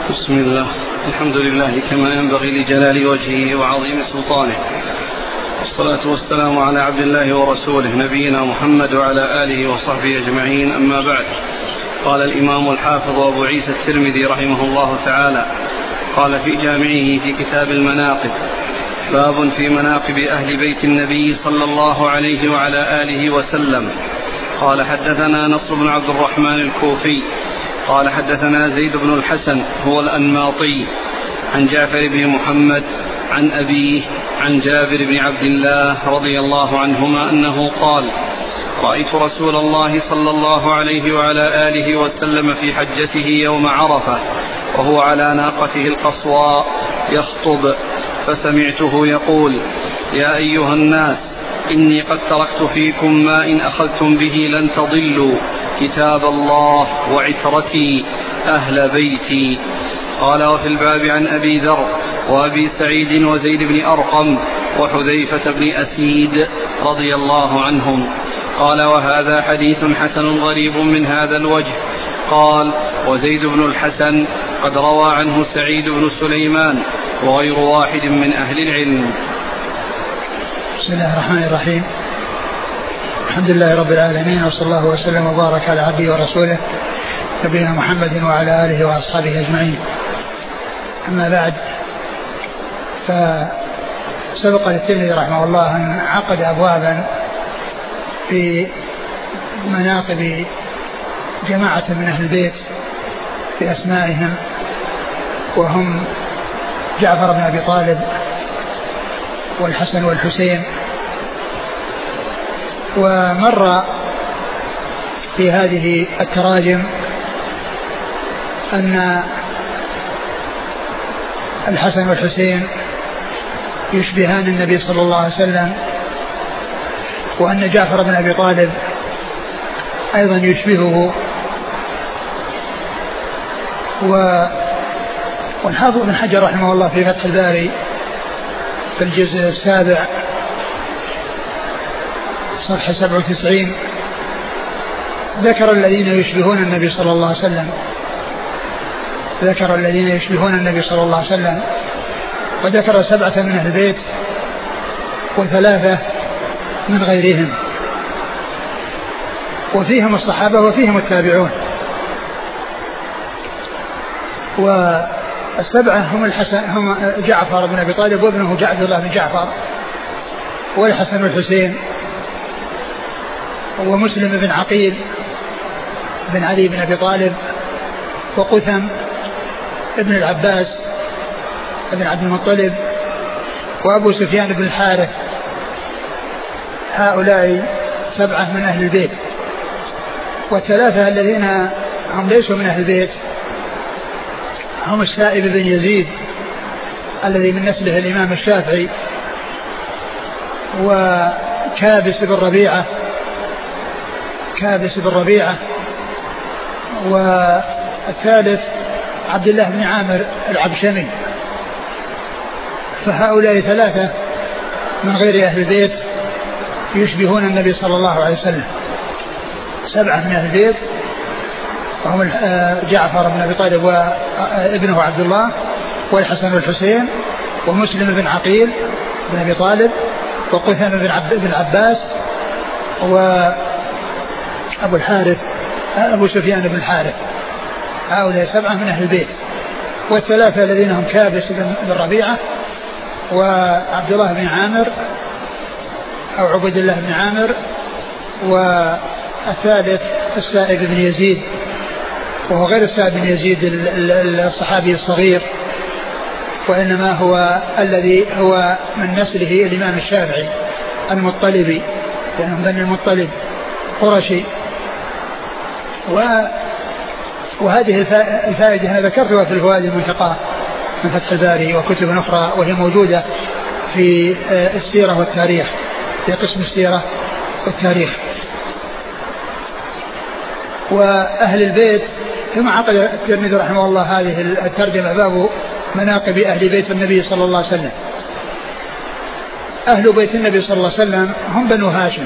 بسم الله. الحمد لله كما ينبغي لجلال وجهه وعظيم سلطانه، والصلاة والسلام على عبد الله ورسوله نبينا محمد وعلى آله وصحبه أجمعين، أما بعد. قال الإمام الحافظ أبو عيسى الترمذي رحمه الله تعالى قال في جامعه في كتاب المناقب: باب في مناقب أهل بيت النبي صلى الله عليه وعلى آله وسلم. قال حدثنا نصر بن عبد الرحمن الكوفي قال حدثنا زيد بن الحسن هو الأنماطي عن جعفر بن محمد عن أبيه عن جابر بن عبد الله رضي الله عنهما أنه قال: رأيت رسول الله صلى الله عليه وعلى آله وسلم في حجته يوم عرفة وهو على ناقته القصواء يخطب، فسمعته يقول: يا أيها الناس، إني قد تركت فيكم ما إن أخذتم به لن تضلوا، كتاب الله وعترتي أهل بيتي. قال: وفي الباب عن أبي ذر وأبي سعيد وزيد بن أرقم وحذيفة بن أسيد رضي الله عنهم. قال: وهذا حديث حسن غريب من هذا الوجه. قال: وزيد بن الحسن قد روى عنه سعيد بن سليمان وغير واحد من أهل العلم. بسم الله الرحمن الرحيم. الحمد لله رب العالمين، وصلى الله وسلم وبارك على عبده ورسوله نبينا محمد وعلى آله وأصحابه أجمعين. أما بعد، فسبق للترمذي رحمه الله أن عقد أبوابا في مناقب جماعة من أهل البيت بأسمائهم، وهم جعفر بن أبي طالب والحسن والحسين. ومر في هذه التراجم أن الحسن والحسين يشبهان النبي صلى الله عليه وسلم، وأن جعفر بن أبي طالب أيضا يشبهه. والحافظ بن حجر رحمه الله في فتح الباري في الجزء 7 صفحة 97 ذكر الذين يشبهون النبي صلى الله عليه وسلم، وذكر 7 من أهل البيت و3 من غيرهم، وفيهم الصحابة وفيهم التابعون. والسبعة هم جعفر بن أبي طالب وابنه عبد الله بن جعفر، والحسن والحسين، ومسلم بن عقيل بن علي بن أبي طالب، وقثم ابن العباس ابن عبد المطلب، وأبو سفيان بن الحارث. هؤلاء 7 من أهل البيت. والثلاثة الذين هم ليسوا من أهل البيت هم السائب بن يزيد الذي من نسله الإمام الشافعي، وكابس بن ربيعة، والثالث عبد الله بن عامر العبشمي. فهؤلاء 3 من غير أهل البيت يشبهون النبي صلى الله عليه وسلم. 7 من أهل البيت وهم جعفر بن أبي طالب وابنه عبد الله، والحسن والحسين، ومسلم بن عقيل بن أبي طالب، وقثم بن العباس، وأبو الحارث أبو سفيان بن الحارث. هؤلاء 7 من أهل البيت. والثلاثة الذين هم كابس بن ربيعة وعبد الله بن عامر أو عبد الله بن عامر، والثالث السائب بن يزيد، وهو غير السائب بن يزيد الصحابي الصغير، وإنما هو الذي هو من نسله الإمام الشافعي المطلبي، يعني من بني المطلب قرشي. وهذه الفائدة أنا ذكرتها في الفوائد المنتقاة من فتح الباري وكتب أخرى، وهي موجودة في السيرة والتاريخ، في قسم السيرة والتاريخ. وأهل البيت ثم عقد الترمذي رحمه الله هذه الترجمة: باب مناقب أهل بيت النبي صلى الله عليه وسلم. أهل بيت النبي صلى الله عليه وسلم هم بنو هاشم،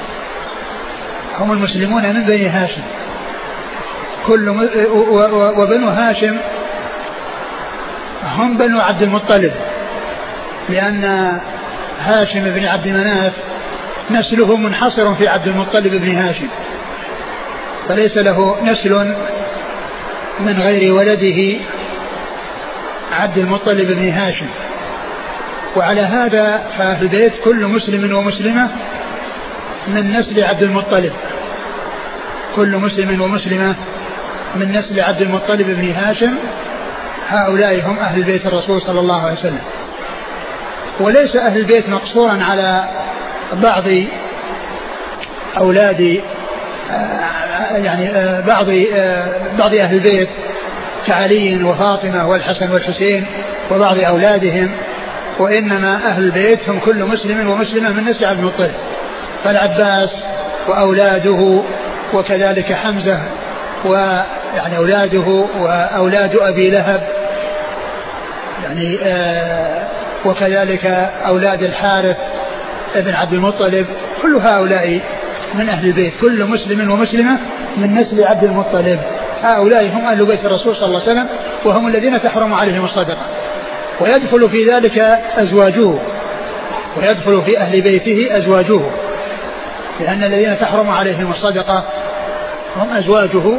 هم المسلمون من بني هاشم، وبنو هاشم هم بنو عبد المطلب، لأن هاشم بن عبد مناف نسله منحصر في عبد المطلب بن هاشم، فليس له نسل من غير ولده عبد المطلب بن هاشم. وعلى هذا ففي البيت كل مسلم ومسلمة من نسل عبد المطلب، كل مسلم ومسلمة من نسل عبد المطلب بن هاشم، هؤلاء هم أهل بيت الرسول صلى الله عليه وسلم. وليس أهل البيت مقصورا على بعض أولاد يعني بعض أهل البيت كعلي وفاطمة والحسن والحسين وبعض أولادهم، وإنما أهل البيت هم كل مسلم ومسلمة من نسل عبد المطلب، فالعباس وأولاده وكذلك حمزة ويعني أولاده وأولاد أبي لهب يعني وكذلك أولاد الحارث ابن عبد المطلب، كل هؤلاء من أهل البيت، كل مسلم ومسلمة من نسل عبد المطلب، هؤلاء هم أهل بيت الرسول صلى الله عليه وسلم، وهم الذين تحرم عليهم الصدقة. ويدخل في ذلك أزواجه، ويدخل في أهل بيته أزواجه، لأن الذين تحرم عليهم الصدقة هم أزواجه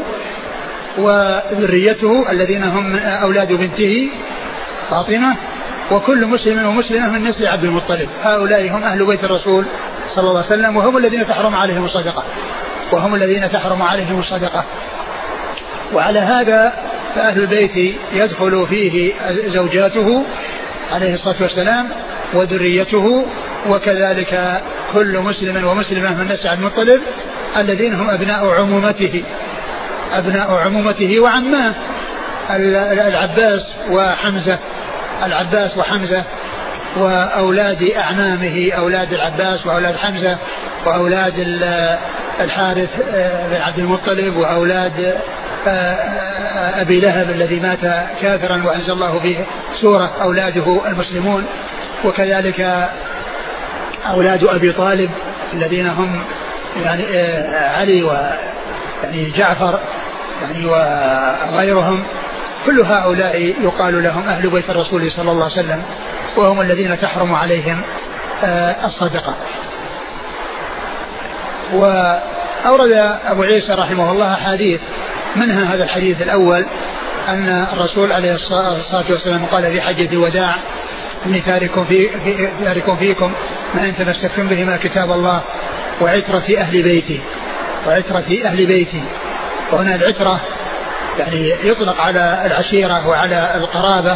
وذريته الذين هم أولاد بنته فاطمة، وكل مسلم ومسلمة من نسل عبد المطلب، هؤلاء هم أهل بيت الرسول صلى الله عليه وسلم، وهم الذين تحرم عليهم الصدقة، وهم الذين تحرم عليهم الصدقة. وعلى هذا فأهل البيت يدخل فيه زوجاته عليه الصلاة والسلام وذريته، وكذلك كل مسلم ومسلمة من نسل عبد المطلب الذين هم أبناء عمومته، أبناء عمومته وعماه العباس وحمزة، العباس وحمزة وأولاد أعمامه، أولاد العباس وأولاد حمزة وأولاد الحارث بن عبد المطلب وأولاد أبي لهب الذي مات كافرا وأنزل الله فيه سورة أولاده المسلمون، وكذلك أولاد أبي طالب الذين هم يعني علي ويعني جعفر يعني وغيرهم، كل هؤلاء يقال لهم أهل بيت الرسول صلى الله عليه وسلم، وهم الذين تحرم عليهم الصدقة. وأورد أبو عيسى رحمه الله حديث، منها هذا الحديث الأول أن الرسول عليه الصلاة والسلام قال في حجة الوداع: إني تارك فيكم ما إن تمسكتم بهما كتاب الله وعترة أهل بيتي، وعترة أهل بيتي. وهنا العترة يعني يطلق على العشيرة وعلى القرابة،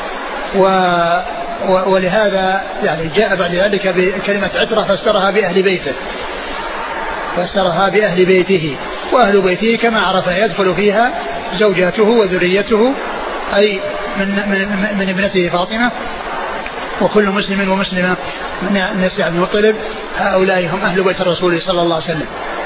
ولهذا يعني جاء بعد ذلك بكلمة عترة فسرها بأهل بيته، فسرها بأهل بيته، وأهل بيته كما عرفنا يدخل فيها زوجاته وذريته، أي من ابنته فاطمة، وكل مسلم ومسلمة من نسل عبد المطلب، هؤلاء هم أهل بيت الرسول صلى الله عليه وسلم.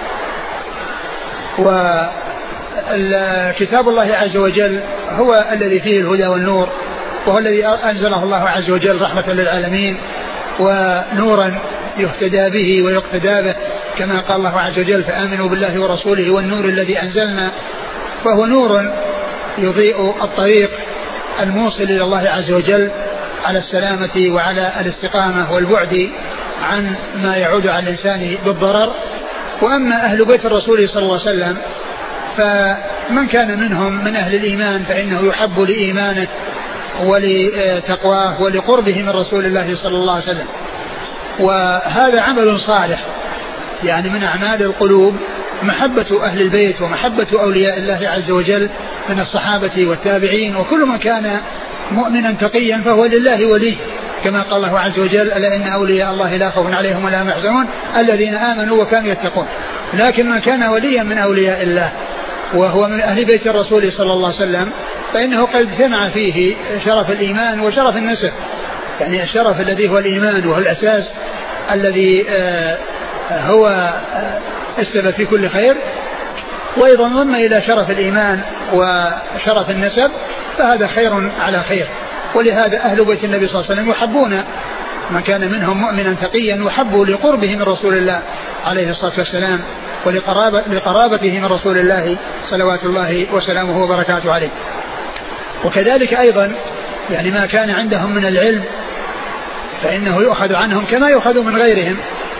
وكتاب الله عز وجل هو الذي فيه الهدى والنور، وهو الذي أنزله الله عز وجل رحمة للعالمين ونورا يهتدى به ويقتدى به، كما قال الله عز وجل: فآمنوا بالله ورسوله والنور الذي أنزلنا. فهو نور يضيء الطريق الموصل إلى الله عز وجل على السلامة وعلى الاستقامة والبعد عن ما يعود على الإنسان بالضرر. وأما أهل بيت الرسول صلى الله عليه وسلم فمن كان منهم من أهل الإيمان فإنه يحب لإيمانه ولتقواه ولقربه من رسول الله صلى الله عليه وسلم، وهذا عمل صالح يعني من أعمال القلوب، محبة أهل البيت ومحبة أولياء الله عز وجل من الصحابة والتابعين، وكل من كان مؤمنا تقيا فهو لله ولي، كما قال الله عز وجل: ألا إن أولياء الله لا خوف عليهم ولا هم يحزنون الذين آمنوا وكانوا يتقون. لكن من كان وليا من أولياء الله وهو من أهل بيت الرسول صلى الله عليه وسلم فإنه قد اجتمع فيه شرف الإيمان وشرف النسب، يعني الشرف الذي هو الإيمان وهو الأساس الذي هو السبب في كل خير، وإذا انضم إلى شرف الإيمان وشرف النسب فهذا خير على خير. ولهذا أهل بيت النبي صلى الله عليه وسلم يحبون من كان منهم مؤمنا تقيا، يحبوا لقربه من رسول الله عليه الصلاة والسلام ولقرابته من رسول الله صلوات الله وسلامه وبركاته عليه. وكذلك أيضا يعني ما كان عندهم من العلم فإنه يؤخذ عنهم كما يؤخذ من غيرهم.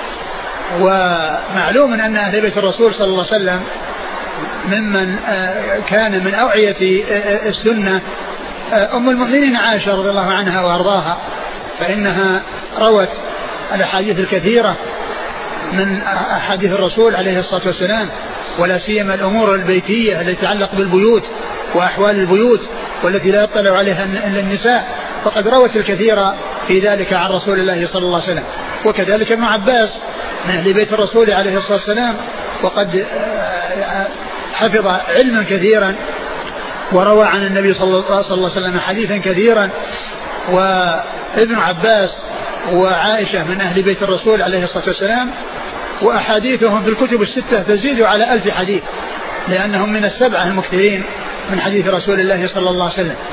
ومعلوم أن أهل بيت الرسول صلى الله عليه وسلم ممن كان من أوعية السنة أم المؤمنين عائشة رضي الله عنها وأرضاها، فإنها روت الأحاديث الكثيرة من أحاديث الرسول عليه الصلاة والسلام، ولا سيما الأمور البيتية التي تتعلق بالبيوت وأحوال البيوت والتي لا يطلع عليها إلا النساء، فقد روت الكثير في ذلك عن رسول الله صلى الله عليه وسلم. وكذلك ابن عباس من أهل بيت الرسول عليه الصلاة والسلام، وقد حفظ علما كثيرا وروى عن النبي صلى الله عليه وسلم حديثا كثيرا. وابن عباس وعائشة من أهل بيت الرسول عليه الصلاة والسلام، وأحاديثهم في الكتب الستة تزيد على 1000 حديث، لأنهم من السبعة المكثرين من حديث رسول الله صلى الله عليه وسلم.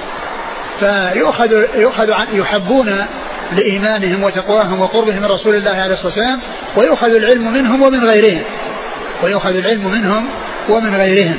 يحبون لإيمانهم وتقواهم وقربهم من رسول الله عليه الصلاة والسلام، ويؤخذ العلم منهم ومن غيرهم.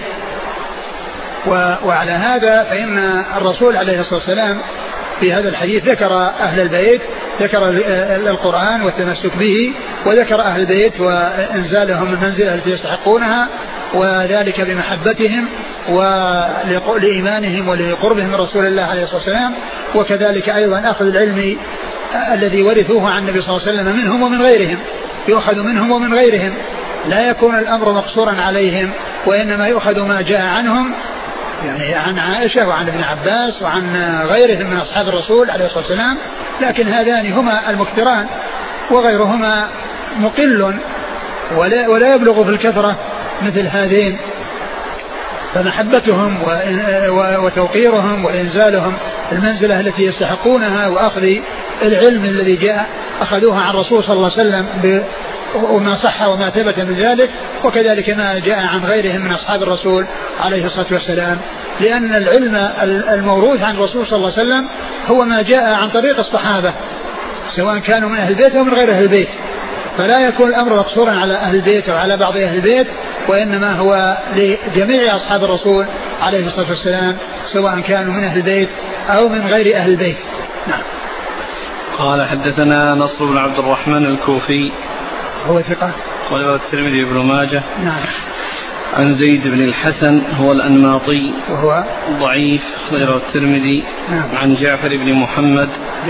وعلى هذا فإن الرسول عليه الصلاة والسلام في هذا الحديث ذكر أهل البيت، ذكر القرآن والتمسك به، وذكر أهل البيت وإنزالهم المنزلة التي يستحقونها، وذلك بمحبتهم ولإيمانهم ولقربهم من رسول الله عليه الصلاة والسلام. وكذلك أيضا أخذ العلم الذي ورثوه عن النبي صلى الله عليه وسلم منهم ومن غيرهم، يؤخذ منهم ومن غيرهم، لا يكون الأمر مقصورا عليهم، وإنما يؤخذ ما جاء عنهم، يعني عن عائشة وعن ابن عباس وعن غيرهم من أصحاب الرسول عليه الصلاة والسلام. لكن هذان هما المكثران، وغيرهما مقل ولا يبلغ في الكثرة مثل هذين. فمحبتهم وتوقيرهم وإنزالهم المنزلة التي يستحقونها، وأخذ العلم الذي جاء أخذوها عن الرسول صلى الله عليه وسلم وما صح وما ثبت من ذلك، وكذلك ما جاء عن غيرهم من أصحاب الرسول عليه الصلاة والسلام. لأن العلم الموروث عن الرسول صلى الله عليه وسلم هو ما جاء عن طريق الصحابة، سواء كانوا من أهل البيت أو من غير أهل البيت، فلا يكون الأمر مقصورا على أهل البيت أو على بعض أهل البيت، وإنما هو لجميع أصحاب الرسول عليه الصلاة والسلام، سواء كانوا من أهل البيت أو من غير أهل البيت. نعم. قال حدثنا نصر بن عبد الرحمن الكوفي هو ثقة، وله الترمذي بن ماجه. نعم. عن زيد بن الحسن هو الأنماطي وهو ضعيف، وله الترمذي. نعم. عن جعفر بن محمد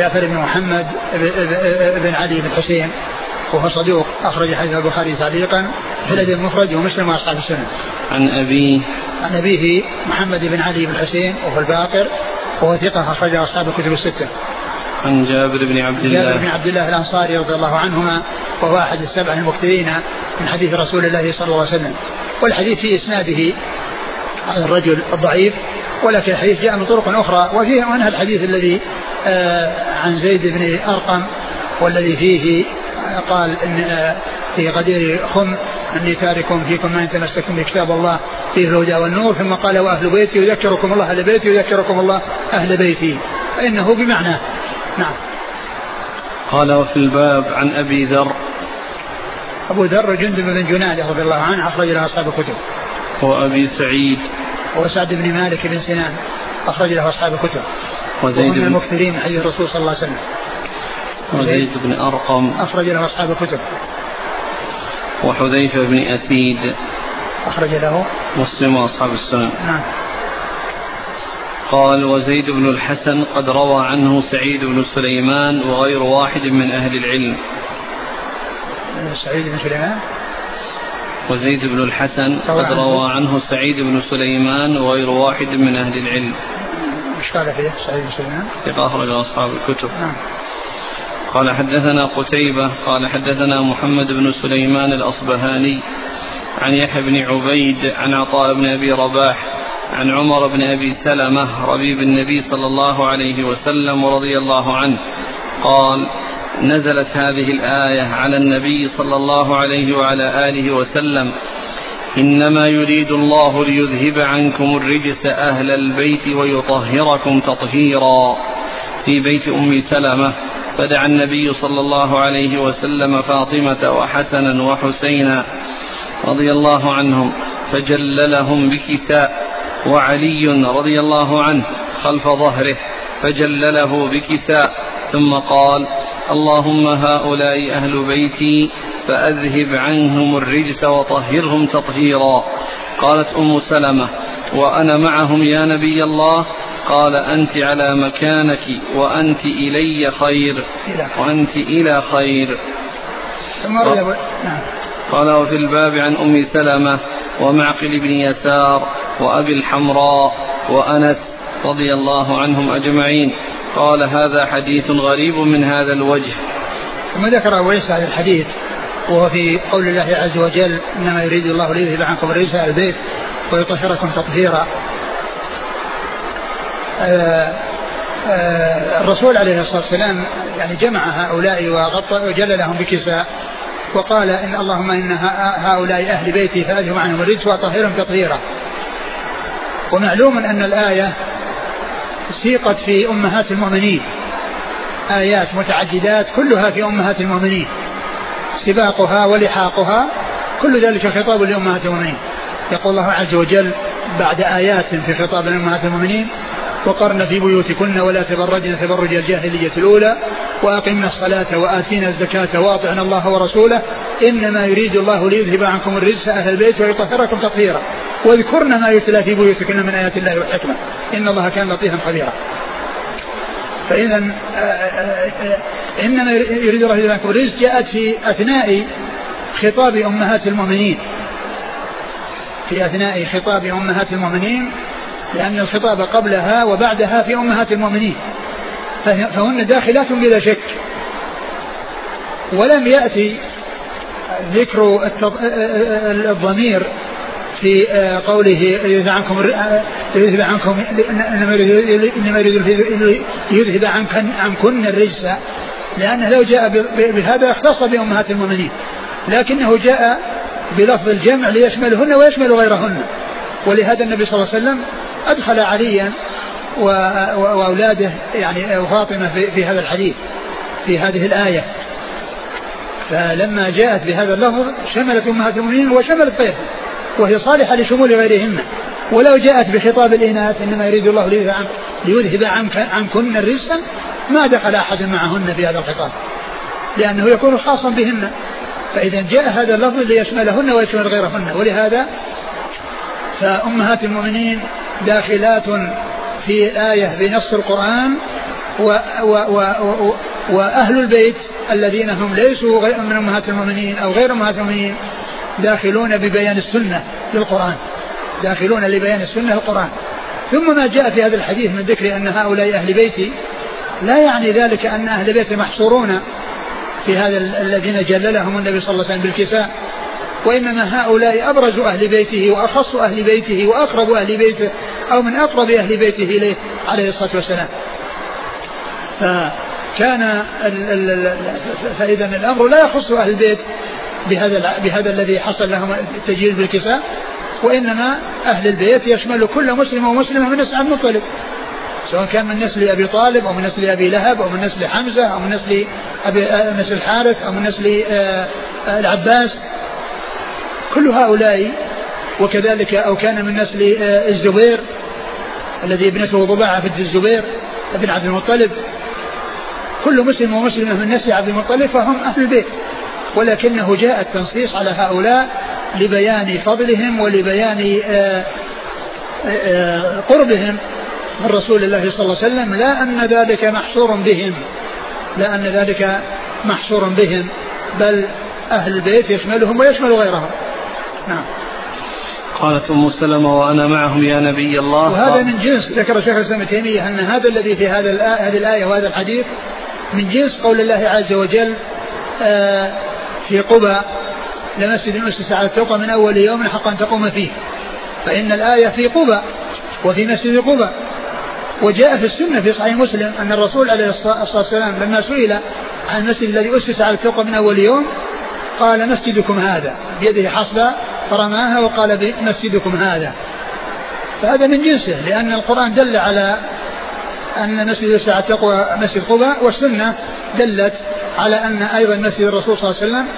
بن علي بن حسين وهو صدوق، أخرج حديث البخاري تعليقا في الأدب المفرد ومسلم وأصحاب السنن. عن أبيه محمد بن علي بن حسين وهو الباقر وهو ثقة، أخرج أصحاب الكتب الستة. عن جابر بن عبد الله الأنصاري رضي الله عنهما، وهو أحد السبع المكثرين من حديث رسول الله صلى الله عليه وسلم. والحديث في إسناده على الرجل الضعيف، ولكن الحديث جاء من طرق أخرى، وفيه منها الحديث الذي عن زيد بن أرقم، والذي فيه قال إن في غدير خم أني تارك فيكم ما إن تمسكتم بكتاب الله فيه الهدى والنور، ثم قال وأهل بيتي يذكركم الله أهل بيتي يذكركم الله أهل بيتي، فإنه بمعنى. نعم. قال وفي الباب عن أبي ذر. أبو ذر جندب بن جنادة رضي الله عنه، أخرج له أصحاب الكتب. وأبي سعيد وسعد بن مالك بن سنان، أخرج له أصحاب الكتب. وزيد بن المكثرين من حديث الرسول صلى الله عليه وسلم. وزيد بن أرقم، أخرج له أصحاب الكتب. وحذيفة بن أسيد، أخرج له مسلم وأصحاب السنن. نعم. قال وزيد بن الحسن قد روى عنه سعيد بن سليمان وغير واحد من أهل العلم. سعيد بن سليمان. وزيد بن الحسن قد روى عنه سعيد بن سليمان وغير واحد من أهل العلم. مش قال فيه سعيد بن سليمان؟ ثقة، أخرج أصحاب الكتب. نعم. قال حدثنا قتيبة قال حدثنا محمد بن سليمان الأصبهاني عن يحيى بن عبيد عن عطاء بن أبي رباح عن عمر بن أبي سلمة ربيب النبي صلى الله عليه وسلم ورضي الله عنه قال نزلت هذه الآية على النبي صلى الله عليه وعلى آله وسلم إنما يريد الله ليذهب عنكم الرجس أهل البيت ويطهركم تطهيرا في بيت أم سلمة. فدعا النبي صلى الله عليه وسلم فاطمة وحسنا وحسينا رضي الله عنهم فجللهم بكساء، وعلي رضي الله عنه خلف ظهره، فجلله بكساء ثم قال: اللهم هؤلاء أهل بيتي فأذهب عنهم الرجس وطهرهم تطهيرا. قالت أم سلمة: وأنا معهم يا نبي الله؟ قال: أنت على مكانك وأنت إلي خير وأنت إلى خير. قال: وفي الباب عن أم سلمة ومعقل بن يسار وأبي الحمراء وأنس رضي الله عنهم أجمعين. قال: هذا حديث غريب من هذا الوجه. ثم ذكر أبو عيسى هذا الحديث وهو في قول الله عز وجل: إنما يريد الله ليذهب عنكم الرجس أهل البيت ويطهركم تطهيرا. الرسول عليه الصلاة والسلام يعني جمع هؤلاء وجللهم بكساء وقال: إن اللهم إن هؤلاء أهل بيتي فأذهب عنهم الرجس وأطهرهم تطهيرا. ومعلوم أن الآية سيقت في أمهات المؤمنين، آيات متعددات كلها في أمهات المؤمنين، سباقها ولحاقها كل ذلك خطاب لأمهات المؤمنين. يقول الله عز وجل بعد آيات في خطاب لأمهات المؤمنين: وقرن في بيوتكن ولا تبرجن تبرج الجاهلية الأولى وأقمنا الصلاة وآتينا الزكاة وأطعنا الله ورسوله إنما يريد الله ليذهب عنكم الرجس أهل البيت ويطهركم تطهيرا واذكرن ما يتلى في بيوتكن من آيات الله والحكمة إن الله كان لطيفا خبيرا. فإذا إنما يريد الله ليذهب عنكم الرجس جاءت في أثناء خطاب أمهات المؤمنين، في أثناء خطاب أمهات المؤمنين، لأن الخطاب قبلها وبعدها في أمهات المؤمنين، فهن داخلات بلا شك. ولم يأتي ذكر الضمير في قوله يذهب عنكم إنما يذهب عنكن الرجس، لأنه لو جاء بهذا اختص بأمهات المؤمنين، لكنه جاء بلفظ الجمع ليشملهن ويشمل غيرهن. ولهذا النبي صلى الله عليه وسلم أدخل عليا وأولاده يعني وفاطمة في هذا الحديث في هذه الآية، فلما جاءت بهذا اللفظ شملت أمهات المؤمنين وشملت غيرهم، وهي صالحة لشمول غيرهن. ولو جاءت بخطاب الإناث إنما يريد الله ليذهب عنكن الرجس ما دخل أحد معهن في هذا الخطاب، لأنه يكون خاصا بهن. فإذا جاء هذا اللفظ ليشملهن ويشمل غيرهن. ولهذا فأمهات المؤمنين داخلات في الآية بنص القرآن، وأهل البيت الذين هم ليسوا غير من أمهات المؤمنين أو غير أمهات المؤمنين داخلون ببيان السنة للقرآن، داخلون لبيان السنة للقرآن. ثم ما جاء في هذا الحديث من ذكر أن هؤلاء أهل بيتي لا يعني ذلك أن أهل بيتي محصورون في هذا الذين جللهم النبي صلى الله عليه وسلم بالكساء، وإنما هؤلاء أبرز أهل بيته وأخص أهل بيته وأقرب أهل بيته أو من أقرب أهل بيته إليه عليه الصلاة والسلام. فإذا الأمر لا يخص أهل البيت بهذا الذي حصل لهم التجليل بالكساء، وإنما أهل البيت يشمل كل مسلم ومسلمة من نسل عبد المطلب، سواء كان من نسل أبي طالب أو من نسل أبي لهب أو من نسل حمزة أو من نسل نسل الحارث أو من نسل العباس، كل هؤلاء. وكذلك أو كان من نسل الزبير الذي ابنته ضباعة بنت الزبير ابن عبد المطلب، كل مسلم ومسلمة من نسل عبد المطلب فهم أهل البيت. ولكنه جاء التنصيص على هؤلاء لبيان فضلهم ولبيان قربهم من رسول الله صلى الله عليه وسلم، لا أن ذلك محصور بهم، بل أهل البيت يشملهم ويشمل غيرهم. نعم. قالت أم سلمة: وأنا معهم يا نبي الله. وهذا من جنس ذكر شيخ الإسلام ابن تيمية أن هذا الذي في هذه الآية وهذا الحديث من جنس قول الله عز وجل في قباء: لمسجد أسس على التقوى من أول يوم حق أن تقوم فيه. فإن الآية في قباء وفي مسجد قباء. وجاء في السنة في صحيح مسلم أن الرسول عليه الصلاة والسلام لما سئل عن المسجد الذي أسس على التقوى من أول يوم قال: مسجدكم هذا، بيده حصبة فرماها وقال: مسجدكم هذا. فهذا من جنسه، لأن القرآن دل على أن مسجد أسس على التقوى مسجد قباء، والسنة دلت على أن أيضا مسجد الرسول صلى الله عليه وسلم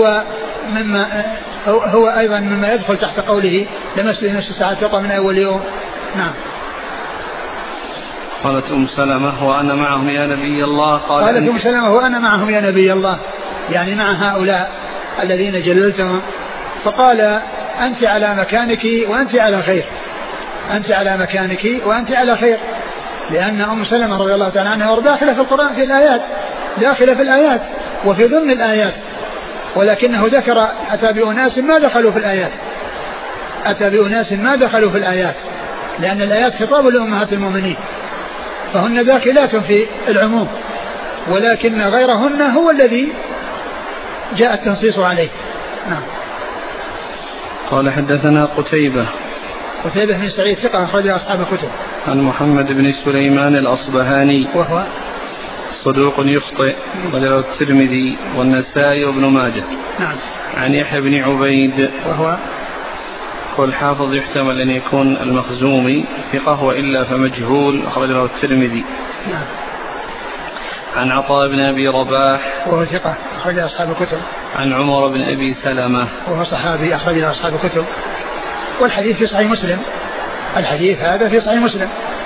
هو أيضا مما يدخل تحت قوله: لمسجد أسس على التقوى من أول يوم. نعم. قالت أم سلمة وأنا معهم يا نبي الله. قالت أم سلمة وأنا معهم يا نبي الله، يعني مع هؤلاء الذين جللتهم. فقال أنت على مكانك وأنت على خير، أنت على مكانك وأنت على خير، لأن أم سلمة رضي الله تعالى عنها داخلة في القرآن في الآيات، داخلة في الآيات وفي ضمن الآيات، ولكنه ذكر أتى بأناس ما دخلوا في الآيات، أتى بأناس ما دخلوا في الآيات، لأن الآيات خطاب لأمهات المؤمنين فهن داخلات في العموم، ولكن غيرهن هو الذي جاء التنصيص عليه. نعم. قال حدثنا قتيبة بن سعيد ثقة أخرج أصحاب الكتب. عن محمد بن سليمان الأصبهاني وهو صدوق يخطئ وله الترمذي والنسائي وابن ماجه. نعم. عن يحيى بن عبيد وهو الحافظ يحتمل أن يكون المخزومي ثقة وإلا فمجهول أخرج له الترمذي. نعم. عن عطاء بن أبي رباح وهو ثقة أخرج أصحاب الكتب. عن عمر بن أبي سلمة وهو صحابي أخرج أصحاب الكتب. والحديث في صحيح مسلم، الحديث هذا في صحيح مسلم،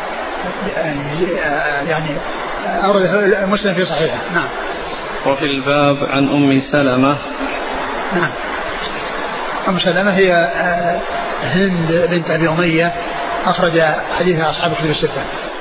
يعني أورده مسلم في صحيحه. نعم. وفي الباب عن أم سلمة. نعم. أم سلمة هي هند بنت أبي أمية أخرج حديثها أصحاب الكتب الستة.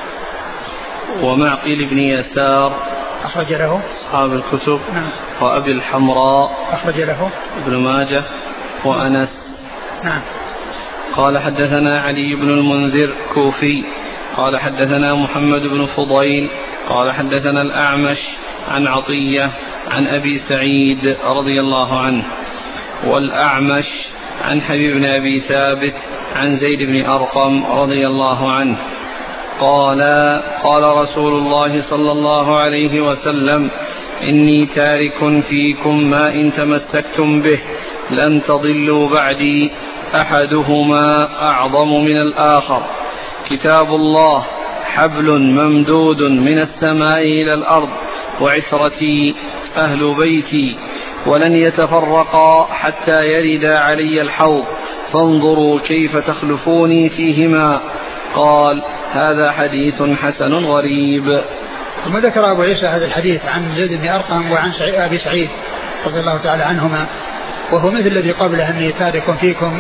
ومعقل بن يسار أخرج له أصحاب الكتب. نعم. وأبي الحمراء أخرج له ابن ماجه وأنس. نعم. قال حدثنا علي بن المنذر كوفي قال حدثنا محمد بن فضيل قال حدثنا الأعمش عن عطية عن أبي سعيد رضي الله عنه، والأعمش عن حبيب بن أبي ثابت عن زيد بن أرقم رضي الله عنه قال قال رسول الله صلى الله عليه وسلم إني تارك فيكم ما إن تمسكتم به لن تضلوا بعدي أحدهما أعظم من الآخر، كتاب الله حبل ممدود من السماء إلى الأرض، وعترتي أهل بيتي، ولن يتفرقا حتى يرد علي الحوض، فانظروا كيف تخلفوني فيهما. قال هذا حديث حسن غريب. ثم ذكر أبو عيسى هذا الحديث عن زيد بن أرقم وعن أبي سعيد رضي الله تعالى عنهما، وهو مثل الذي قبله أني تارك فيكم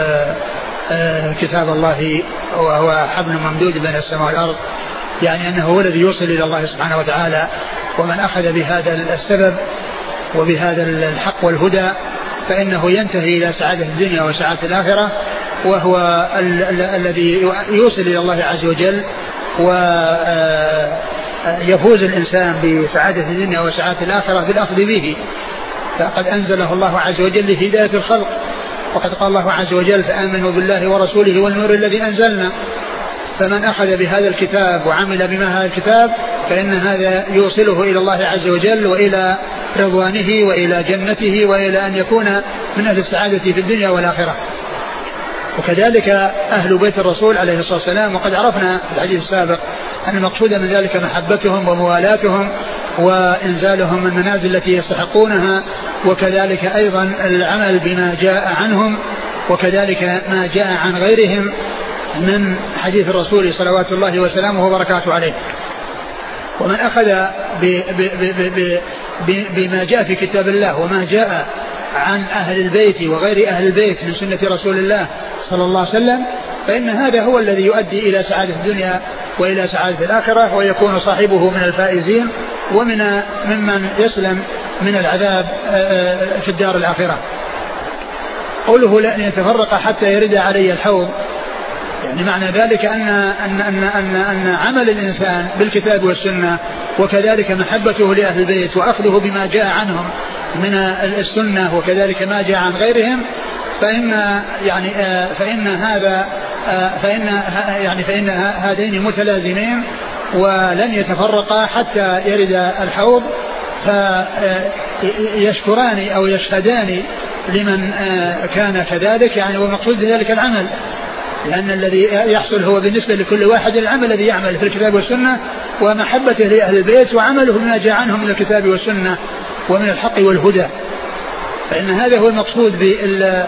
كتاب الله وهو حبل ممدود بين السماء والأرض، يعني أنه هو الذي يوصل إلى الله سبحانه وتعالى، ومن أخذ بهذا السبب وبهذا الحق والهدى فإنه ينتهي إلى سعادة الدنيا وسعادة الآخرة، وهو الذي يوصل إلى الله عز وجل ويفوز الإنسان بسعادة الدنيا وسعادة الآخرة بالأخذ به. فقد أنزله الله عز وجل لهداية الخلق، وقد قال الله عز وجل فآمنوا بالله ورسوله والنور الذي أنزلنا، فمن أخذ بهذا الكتاب وعمل بما هذا الكتاب فإن هذا يوصله إلى الله عز وجل وإلى رضوانه وإلى جنته وإلى أن يكون من أهل السعادة في الدنيا والآخرة. وكذلك أهل بيت الرسول عليه الصلاة والسلام، وقد عرفنا في الحديث السابق أن المقصود من ذلك محبتهم وموالاتهم وإنزالهم من المنازل التي يستحقونها، وكذلك أيضا العمل بما جاء عنهم، وكذلك ما جاء عن غيرهم من حديث الرسول صلوات الله وسلامه وبركاته عليه. ومن أخذ بما جاء في كتاب الله وما جاء عن أهل البيت وغير أهل البيت من سنة رسول الله صلى الله عليه وسلم فإن هذا هو الذي يؤدي إلى سعادة الدنيا وإلى سعادة الآخرة، ويكون صاحبه من الفائزين ممن يسلم من العذاب في الدار الآخرة. قوله لن يتفرق حتى يرد علي الحوض، يعني معنى ذلك أن عمل الإنسان بالكتاب والسنة وكذلك محبته لأهل البيت وأخذه بما جاء عنهم من السنة وكذلك ما جاء عن غيرهم فإن هذين متلازمين ولن يتفرقا حتى يرد الحوض، فيشكران أو يشهدان لمن كان كذلك، يعني والمقصود بذلك العمل، لأن الذي يحصل هو بالنسبة لكل واحد العمل الذي يعمل في الكتاب والسنة ومحبته لأهل البيت وعمله بما جاء عنهم من الكتاب والسنة ومن الحق والهدى، فإن هذا هو المقصود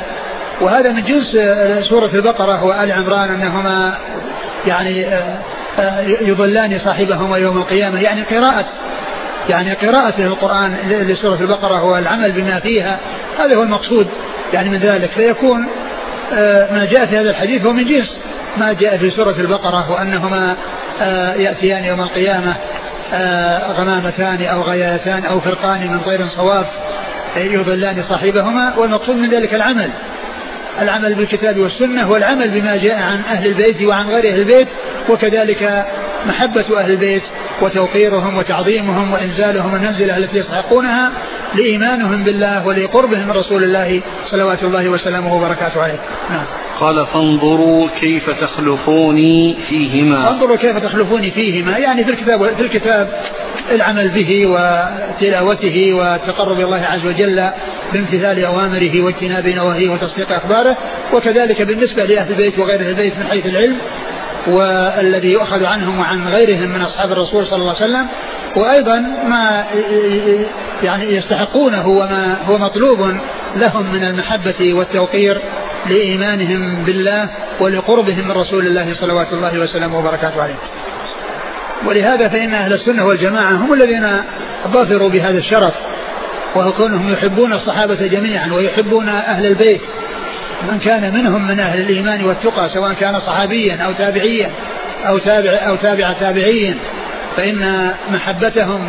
وهذا من جنس سورة البقرة وآل عمران، أنهما يعني يضلان صاحبهما يوم القيامة، يعني قراءة القرآن لسورة البقرة والعمل بما فيها، هذا هو المقصود يعني من ذلك. فيكون ما جاء في هذا الحديث هو من جنس ما جاء في سورة البقرة، وأنهما يأتيان يوم القيامة غمامتان أو غيايتان أو فرقان من طير صواف يضلان صاحبهما. والمقصود من ذلك العمل بالكتاب والسنة، والعمل بما جاء عن أهل البيت وعن غير أهل البيت، وكذلك محبة أهل البيت وتوقيرهم وتعظيمهم وإنزالهم المنزلة التي يستحقونها لإيمانهم بالله ولقربهم من رسول الله صلوات الله وسلامه وبركاته عليه. قال فانظروا كيف تخلفوني فيهما. فانظروا كيف تخلفوني فيهما، يعني في الكتاب العمل به وتلاوته والتقرب إلى الله عز وجل بامتثال أوامره واجتناب نواهيه وتصديق أخباره، وكذلك بالنسبة لأهل البيت وغير أهل البيت من حيث العلم والذي يؤخذ عنهم وعن غيرهم من أصحاب الرسول صلى الله عليه وسلم، وأيضا ما يعني يستحقونه وما هو مطلوب لهم من المحبة والتوقير لإيمانهم بالله ولقربهم من رسول الله صلوات الله وسلامه وبركاته عليه. ولهذا فإن أهل السنة والجماعة هم الذين ظفروا بهذا الشرف، وكونهم يحبون الصحابة جميعا ويحبون أهل البيت من كان منهم من أهل الإيمان والتقى، سواء كان صحابيا أو تابعيا أو تابع تابعيا، فإن محبتهم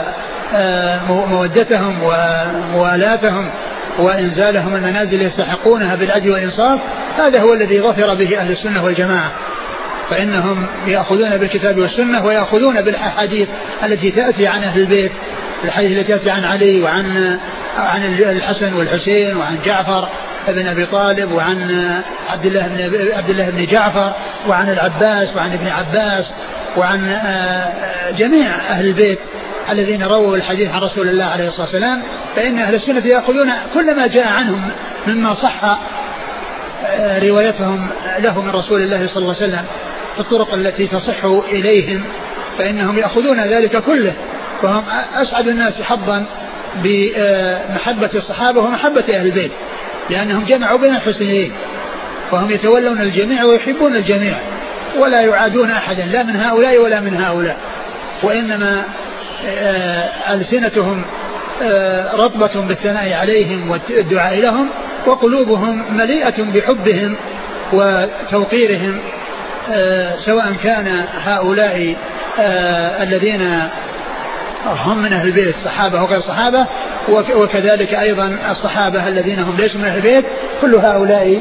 ومودتهم وموالاتهم وإنزالهم المنازل يستحقونها بالعدل والإنصاف، هذا هو الذي ظفر به أهل السنة والجماعة. فإنهم يأخذون بالكتاب والسنة ويأخذون بالأحاديث التي تأتي عن أهل البيت، الحديث التي تأتي عن علي وعن الحسن والحسين وعن جعفر ابن أبي طالب وعن عبد الله بن جعفر وعن العباس وعن ابن عباس وعن جميع أهل البيت الذين رووا الحديث عن رسول الله عليه الصلاة والسلام. فإن أهل السنة يأخذون كل ما جاء عنهم مما صح روايتهم له من رسول الله صلى الله عليه وسلم في الطرق التي تصح إليهم، فإنهم يأخذون ذلك كله، وهم أسعد الناس حظا بمحبة الصحابة ومحبة أهل البيت، لأنهم جمعوا بين الحسنين، وهم يتولون الجميع ويحبون الجميع ولا يعادون أحدا لا من هؤلاء ولا من هؤلاء، وإنما ألسنتهم رطبة بالثناء عليهم والدعاء لهم، وقلوبهم مليئة بحبهم وتوقيرهم، سواء كان هؤلاء الذين هم من أهل البيت صحابة وغير صحابة، وكذلك أيضا الصحابة الذين هم ليسوا من أهل البيت. كل هؤلاء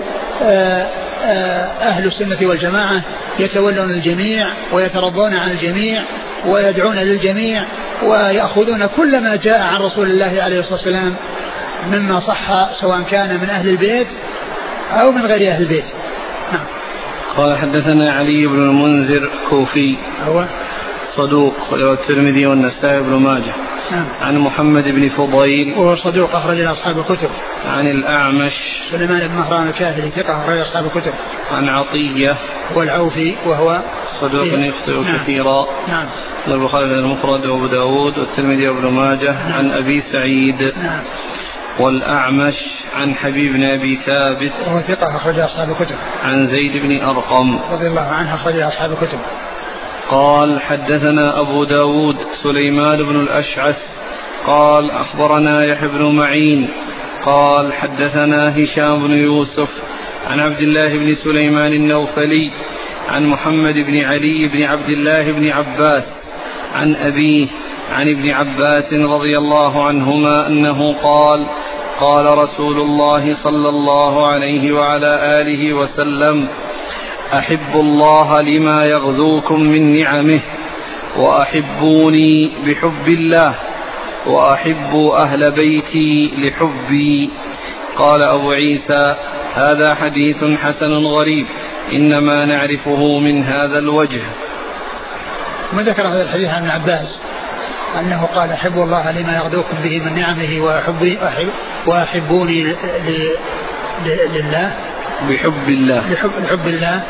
أهل السنة والجماعة يتولون الجميع ويترضون عن الجميع ويدعون للجميع ويأخذون كل ما جاء عن رسول الله عليه الصلاة والسلام مما صح، سواء كان من أهل البيت أو من غير أهل البيت. نعم. قال حدثنا علي بن المنذر كوفي هو صدوق وله الترمذي والنسائي بن ماجه. نعم. عن محمد بن فضيل وهو صدوق أخرج له أصحاب الكتب. عن الأعمش سليمان بن مهران الكاهلي ثقة أخرج له أصحاب الكتب. عن عطية والعوفي وهو صدوق يخطئ نعم. كثيرا. نعم. البخاري المفرد وأبو داود والترمذي وابن ماجه. نعم. عن أبي سعيد. نعم. والأعمش عن حبيب بن أبي ثابت وهو ثقة أخرج له أصحاب الكتب. عن زيد بن أرقم رضي الله عنه أخرج له أصحاب الكتب. قال حدثنا أبو داود سليمان بن الأشعث قال أخبرنا يحيى بن معين قال حدثنا هشام بن يوسف عن عبد الله بن سليمان النوفلي عن محمد بن علي بن عبد الله بن عباس عن أبيه عن ابن عباس رضي الله عنهما أنه قال قال رسول الله صلى الله عليه وعلى آله وسلم أحبوا الله لما يغذوكم من نعمه وأحبوني بحب الله وأحبوا أهل بيتي لحبي. قال أبو عيسى هذا حديث حسن غريب إنما نعرفه من هذا الوجه. ثم ذكر هذا الحديث عن ابن عباس أنه قال أحبوا الله لما يغذوكم به من نعمه وأحبوني لله بحب الله لحب الله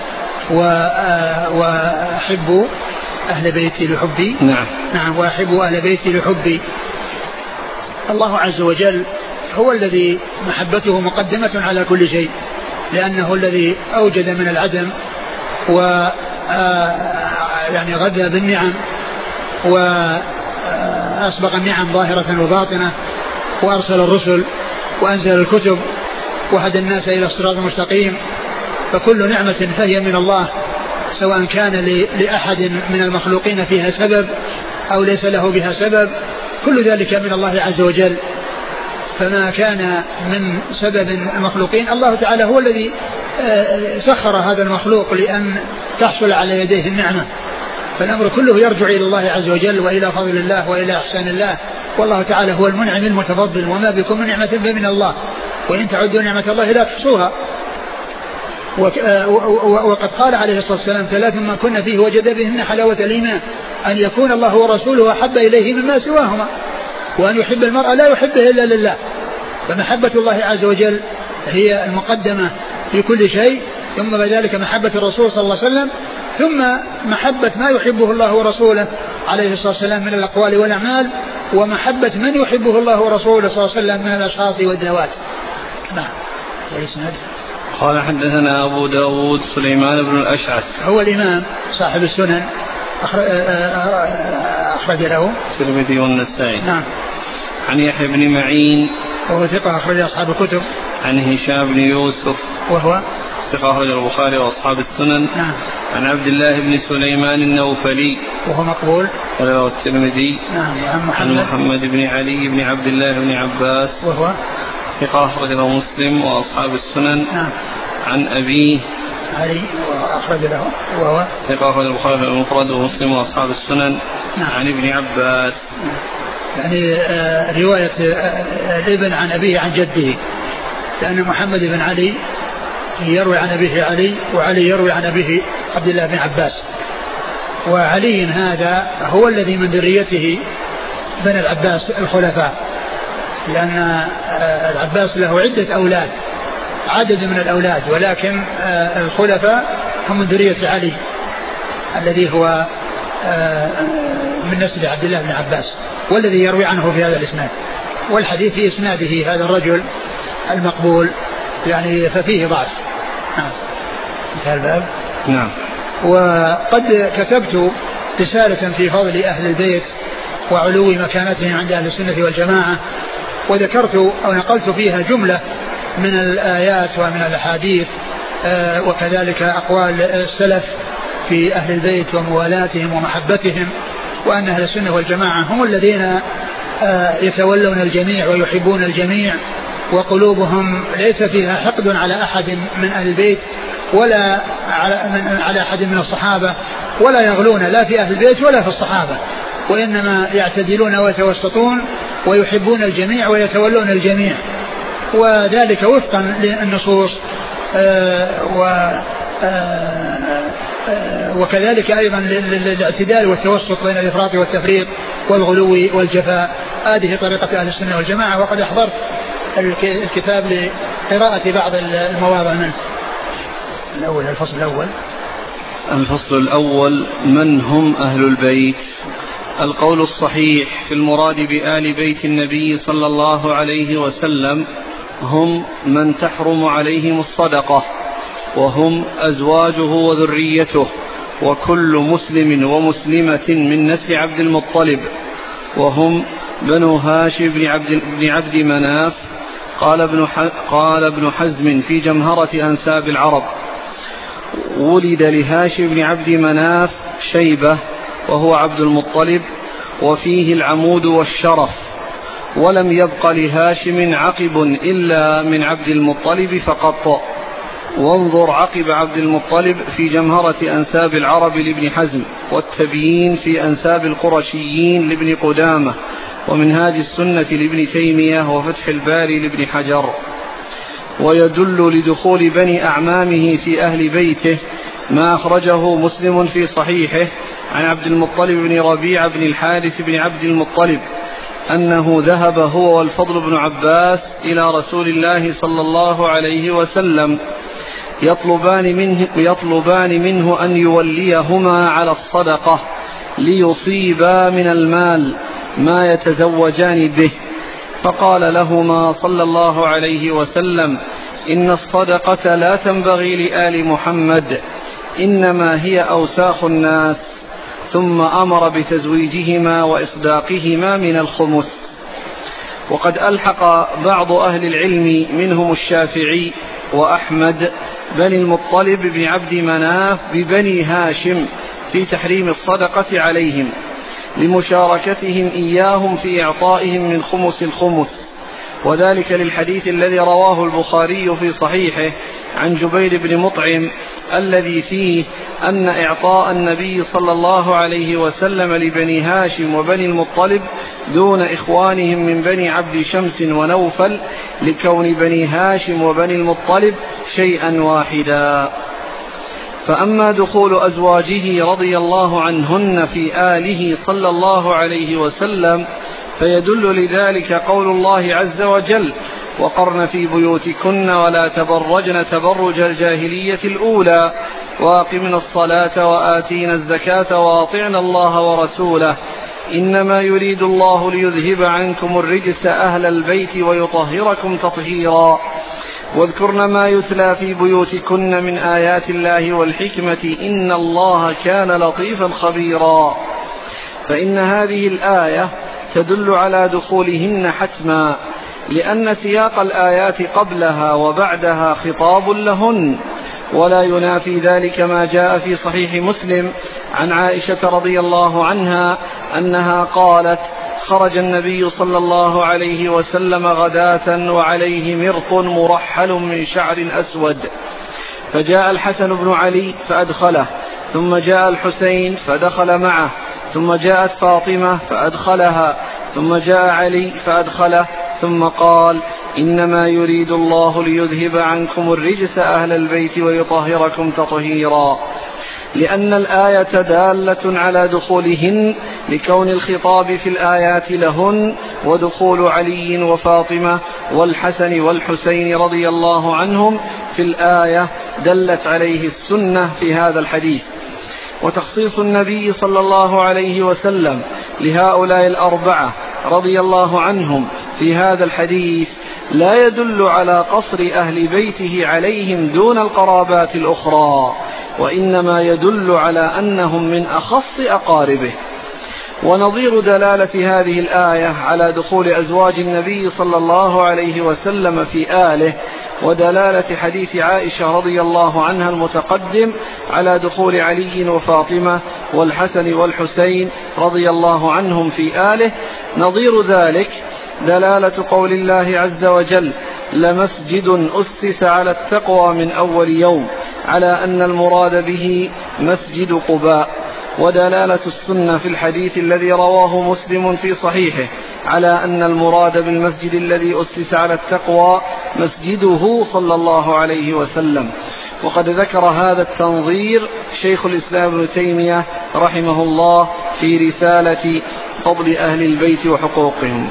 وأحب أهل بيتي لحبي. نعم. نعم. وأحب أهل بيتي لحبي. الله عز وجل هو الذي محبته مقدمة على كل شيء، لأنه الذي أوجد من العدم يعني غذى بالنعم وأسبق النعم ظاهرة وباطنة، وأرسل الرسل وأنزل الكتب وهدى الناس إلى الصراط المستقيم. فكل نعمة فهي من الله، سواء كان لأحد من المخلوقين فيها سبب أو ليس له بها سبب، كل ذلك من الله عز وجل. فما كان من سبب المخلوقين الله تعالى هو الذي سخر هذا المخلوق لأن تحصل على يديه النعمة. فالأمر كله يرجع إلى الله عز وجل وإلى فضل الله وإلى إحسان الله، والله تعالى هو المنعم المتفضل. وما بكم من نعمة فمن الله، وإن تعدوا نعمة الله لا تحصوها. وقد قال عليه الصلاة والسلام: 3 ما كنا فيه وجد بهن حلاوة الإيمان، أن يكون الله ورسوله أحب إليه مما سواهما، وأن يحب المرء لا يحبه إلا لله. فمحبة الله عز وجل هي المقدمة في كل شيء، ثم بذلك محبة الرسول صلى الله عليه وسلم، ثم محبة ما يحبه الله ورسوله عليه الصلاة والسلام من الأقوال والأعمال، ومحبة من يحبه الله ورسوله صلى الله عليه وسلم من الأشخاص والذوات. نعم. قال: حدثنا أبو داود سليمان بن الأشعث، هو الإمام صاحب السنن، أخرج له الترمذي والنسائي. نعم. عن يحيى بن معين وهو ثقة أخرج أصحاب الكتب. عن هشام بن يوسف وهو ثقة أخرج البخاري وأصحاب السنن. نعم. عن عبد الله بن سليمان النوفلي وهو مقبول وله الترمذي. نعم. عن محمد بن علي بن عبد الله بن عباس وهو ثقة أخرج له مسلم وأصحاب السنن. نعم. عن أبيه علي وأخرج له وهو ثقة أخرج البخاري المفرد ومسلم وأصحاب السنن. نعم. عن ابن عباس. يعني رواية الابن عن أبيه عن جده، لأن محمد بن علي يروي عن أبيه علي، وعلي يروي عن أبيه عبد الله بن عباس. وعلي هذا هو الذي من ذريته بني العباس الخلفاء، لأن العباس له عدة أولاد، عدد من الأولاد، ولكن الخلفاء هم من ذرية علي الذي هو من نسل عبد الله بن عباس، والذي يروي عنه في هذا الإسناد. والحديث في إسناده هذا الرجل المقبول، يعني ففيه ضعف. انتهى الباب. نعم. وقد كتبت رسالة في فضل أهل البيت وعلو مكانتهم عند أهل السنة والجماعة، وذكرت أو نقلت فيها جملة من الآيات ومن الأحاديث، وكذلك أقوال السلف في أهل البيت وموالاتهم ومحبتهم، وأن أهل السنة والجماعة هم الذين يتولون الجميع ويحبون الجميع، وقلوبهم ليس فيها حقد على أحد من أهل البيت ولا على أحد من الصحابة، ولا يغلون لا في أهل البيت ولا في الصحابة، وإنما يعتدلون ويتوسطون ويحبون الجميع ويتولون الجميع، وذلك وفقا للنصوص. وكذلك أيضا للاعتدال والتوسط بين الإفراط والتفريط والغلو والجفاء. هذه طريقة أهل السنة والجماعة. وقد أحضرت الكتاب لقراءة بعض المواضع منه. الفصل الأول: من هم أهل البيت؟ القول الصحيح في المراد بآل بيت النبي صلى الله عليه وسلم هم من تحرم عليهم الصدقة، وهم أزواجه وذريته، وكل مسلم ومسلمة من نسل عبد المطلب، وهم بنو هاشم بن عبد مناف. قال ابن حزم في جمهرة أنساب العرب: ولد لهاشم بن عبد مناف شيبة وهو عبد المطلب، وفيه العمود والشرف، ولم يبق لهاشم عقب إلا من عبد المطلب فقط. وانظر عقب عبد المطلب في جمهرة أنساب العرب لابن حزم، والتبيين في أنساب القرشيين لابن قدامة، ومنهاج السنة لابن تيمية، وفتح الباري لابن حجر. ويدل لدخول بني أعمامه في أهل بيته ما أخرجه مسلم في صحيحه عن عبد المطلب بن ربيع بن الحارث بن عبد المطلب أنه ذهب هو والفضل بن عباس إلى رسول الله صلى الله عليه وسلم يطلبان منه أن يوليهما على الصدقة ليصيبا من المال ما يتزوجان به، فقال لهما صلى الله عليه وسلم: إن الصدقة لا تنبغي لآل محمد، إنما هي أوساخ الناس، ثم أمر بتزويجهما وإصداقهما من الخمس. وقد ألحق بعض أهل العلم منهم الشافعي وأحمد بني المطلب بن عبد مناف ببني هاشم في تحريم الصدقة عليهم لمشاركتهم إياهم في إعطائهم من خمس الخمس، وذلك للحديث الذي رواه البخاري في صحيحه عن جبير بن مطعم الذي فيه أن إعطاء النبي صلى الله عليه وسلم لبني هاشم وبني المطلب دون إخوانهم من بني عبد شمس ونوفل لكون بني هاشم وبني المطلب شيئا واحدا. فأما دخول أزواجه رضي الله عنهن في آله صلى الله عليه وسلم فيدل لذلك قول الله عز وجل: وقرن في بيوتكن ولا تبرجن تبرج الجاهلية الأولى وأقمنا الصلاة وآتينا الزكاة وأطعنا الله ورسوله إنما يريد الله ليذهب عنكم الرجس أهل البيت ويطهركم تطهيرا واذكرن ما يتلى في بيوتكن من آيات الله والحكمة إن الله كان لطيفا خبيرا. فإن هذه الآية تدل على دخولهن حتما، لأن سياق الآيات قبلها وبعدها خطاب لهن، ولا ينافي ذلك ما جاء في صحيح مسلم عن عائشة رضي الله عنها أنها قالت: خرج النبي صلى الله عليه وسلم غداة وعليه مرط مرحل من شعر أسود، فجاء الحسن بن علي فأدخله، ثم جاء الحسين فدخل معه، ثم جاءت فاطمة فأدخلها، ثم جاء علي فأدخله، ثم قال: إنما يريد الله ليذهب عنكم الرجس أهل البيت ويطهركم تطهيرا، لأن الآية دالة على دخولهن لكون الخطاب في الآيات لهن، ودخول علي وفاطمة والحسن والحسين رضي الله عنهم في الآية دلت عليه السنة في هذا الحديث. وتخصيص النبي صلى الله عليه وسلم لهؤلاء الأربعة رضي الله عنهم في هذا الحديث لا يدل على قصر أهل بيته عليهم دون القرابات الأخرى، وإنما يدل على أنهم من أخص أقاربه. ونظير دلالة هذه الآية على دخول أزواج النبي صلى الله عليه وسلم في آله ودلالة حديث عائشة رضي الله عنها المتقدم على دخول علي وفاطمة والحسن والحسين رضي الله عنهم في آله، نظير ذلك دلالة قول الله عز وجل: لمسجد أسس على التقوى من أول يوم، على أن المراد به مسجد قباء. ودلالة السنة في الحديث الذي رواه مسلم في صحيحه على أن المراد بالمسجد الذي أسس على التقوى مسجده صلى الله عليه وسلم. وقد ذكر هذا التنظير شيخ الإسلام ابن تيمية رحمه الله في رسالة فضل أهل البيت وحقوقهم.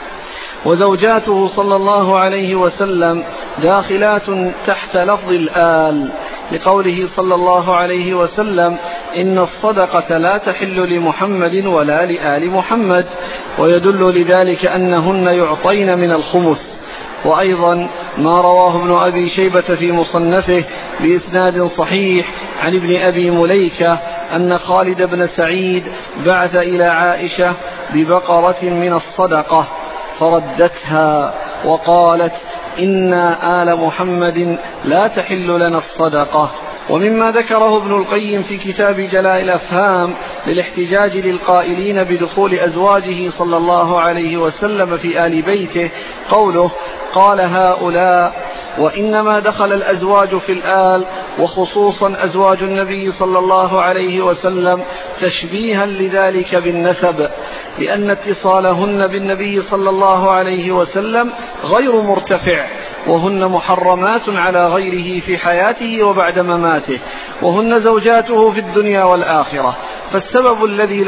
وزوجاته صلى الله عليه وسلم داخلات تحت لفظ الآل، لقوله صلى الله عليه وسلم: إن الصدقة لا تحل لمحمد ولا لآل محمد، ويدل لذلك أنهن يعطين من الخمس. وأيضا ما رواه ابن أبي شيبة في مصنفه بإسناد صحيح عن ابن أبي مليكة أن خالد بن سعيد بعث إلى عائشة ببقرة من الصدقة فردتها وقالت: إنا آل محمد لا تحل لنا الصدقة. ومما ذكره ابن القيم في كتاب جلاء الأفهام للاحتجاج للقائلين بدخول أزواجه صلى الله عليه وسلم في آل بيته قوله: قال هؤلاء: وإنما دخل الأزواج في الآل وخصوصا أزواج النبي صلى الله عليه وسلم تشبيها لذلك بالنسب، لأن اتصالهن بالنبي صلى الله عليه وسلم غير مرتفع، وهن محرمات على غيره في حياته وبعد مماته، وهن زوجاته في الدنيا والآخرة، فالسبب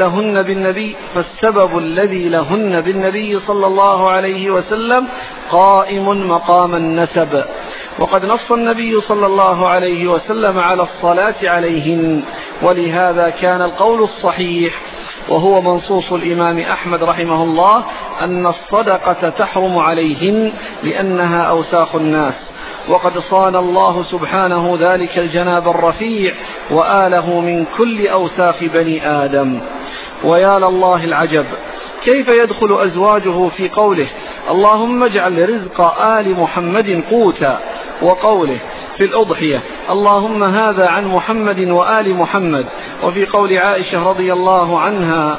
الذي لهن بالنبي صلى الله عليه وسلم قائم مقام النسب. وقد نص النبي صلى الله عليه وسلم على الصلاة عليهن، ولهذا كان القول الصحيح وهو منصوص الإمام أحمد رحمه الله أن الصدقة تحرم عليهن لأنها أوساخ الناس، وقد صان الله سبحانه ذلك الجناب الرفيع وآله من كل أوساخ بني آدم. ويا لله العجب، كيف يدخل أزواجه في قوله اللهم اجعل رزق آل محمد قوتا، وقوله في الأضحية اللهم هذا عن محمد وآل محمد، وفي قول عائشة رضي الله عنها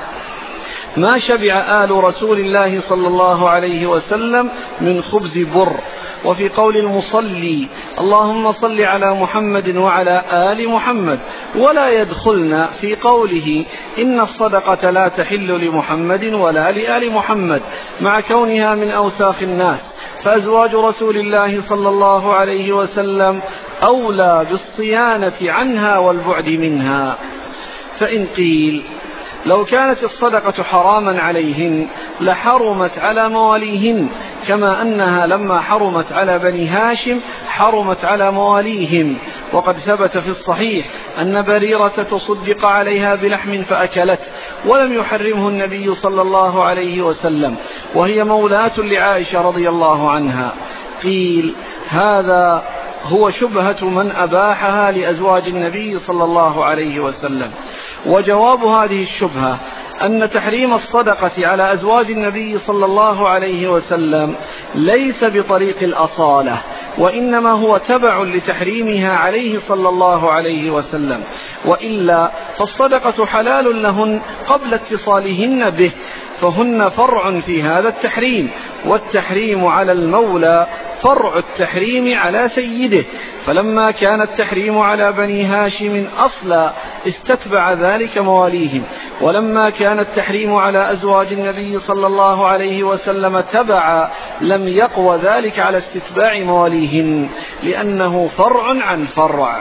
ما شبع آل رسول الله صلى الله عليه وسلم من خبز بر، وفي قول المصلي اللهم صل على محمد وعلى آل محمد، ولا يدخلن في قوله إن الصدقة لا تحل لمحمد ولا لآل محمد مع كونها من أوساخ الناس، فأزواج رسول الله صلى الله عليه وسلم أولى بالصيانة عنها والبعد منها. فإن قيل لو كانت الصدقة حراما عليهن لحرمت على مواليهن، كما أنها لما حرمت على بني هاشم حرمت على مواليهم، وقد ثبت في الصحيح أن بريرة تصدق عليها بلحم فأكلت ولم يحرمه النبي صلى الله عليه وسلم، وهي مولاة لعائشة رضي الله عنها. قيل هذا هو شبهة من أباحها لأزواج النبي صلى الله عليه وسلم. وجواب هذه الشبهة أن تحريم الصدقة على أزواج النبي صلى الله عليه وسلم ليس بطريق الأصالة، وإنما هو تبع لتحريمها عليه صلى الله عليه وسلم، وإلا فالصدقة حلال لهن قبل اتصالهن به، فهن فرع في هذا التحريم، والتحريم على المولى فرع التحريم على سيده، فلما كان التحريم على بني هاشم أصلا استتبع ذلك مواليهم، ولما كان التحريم على أزواج النبي صلى الله عليه وسلم تبعا لم يقوى ذلك على استتباع مواليهن، لأنه فرع عن فرع.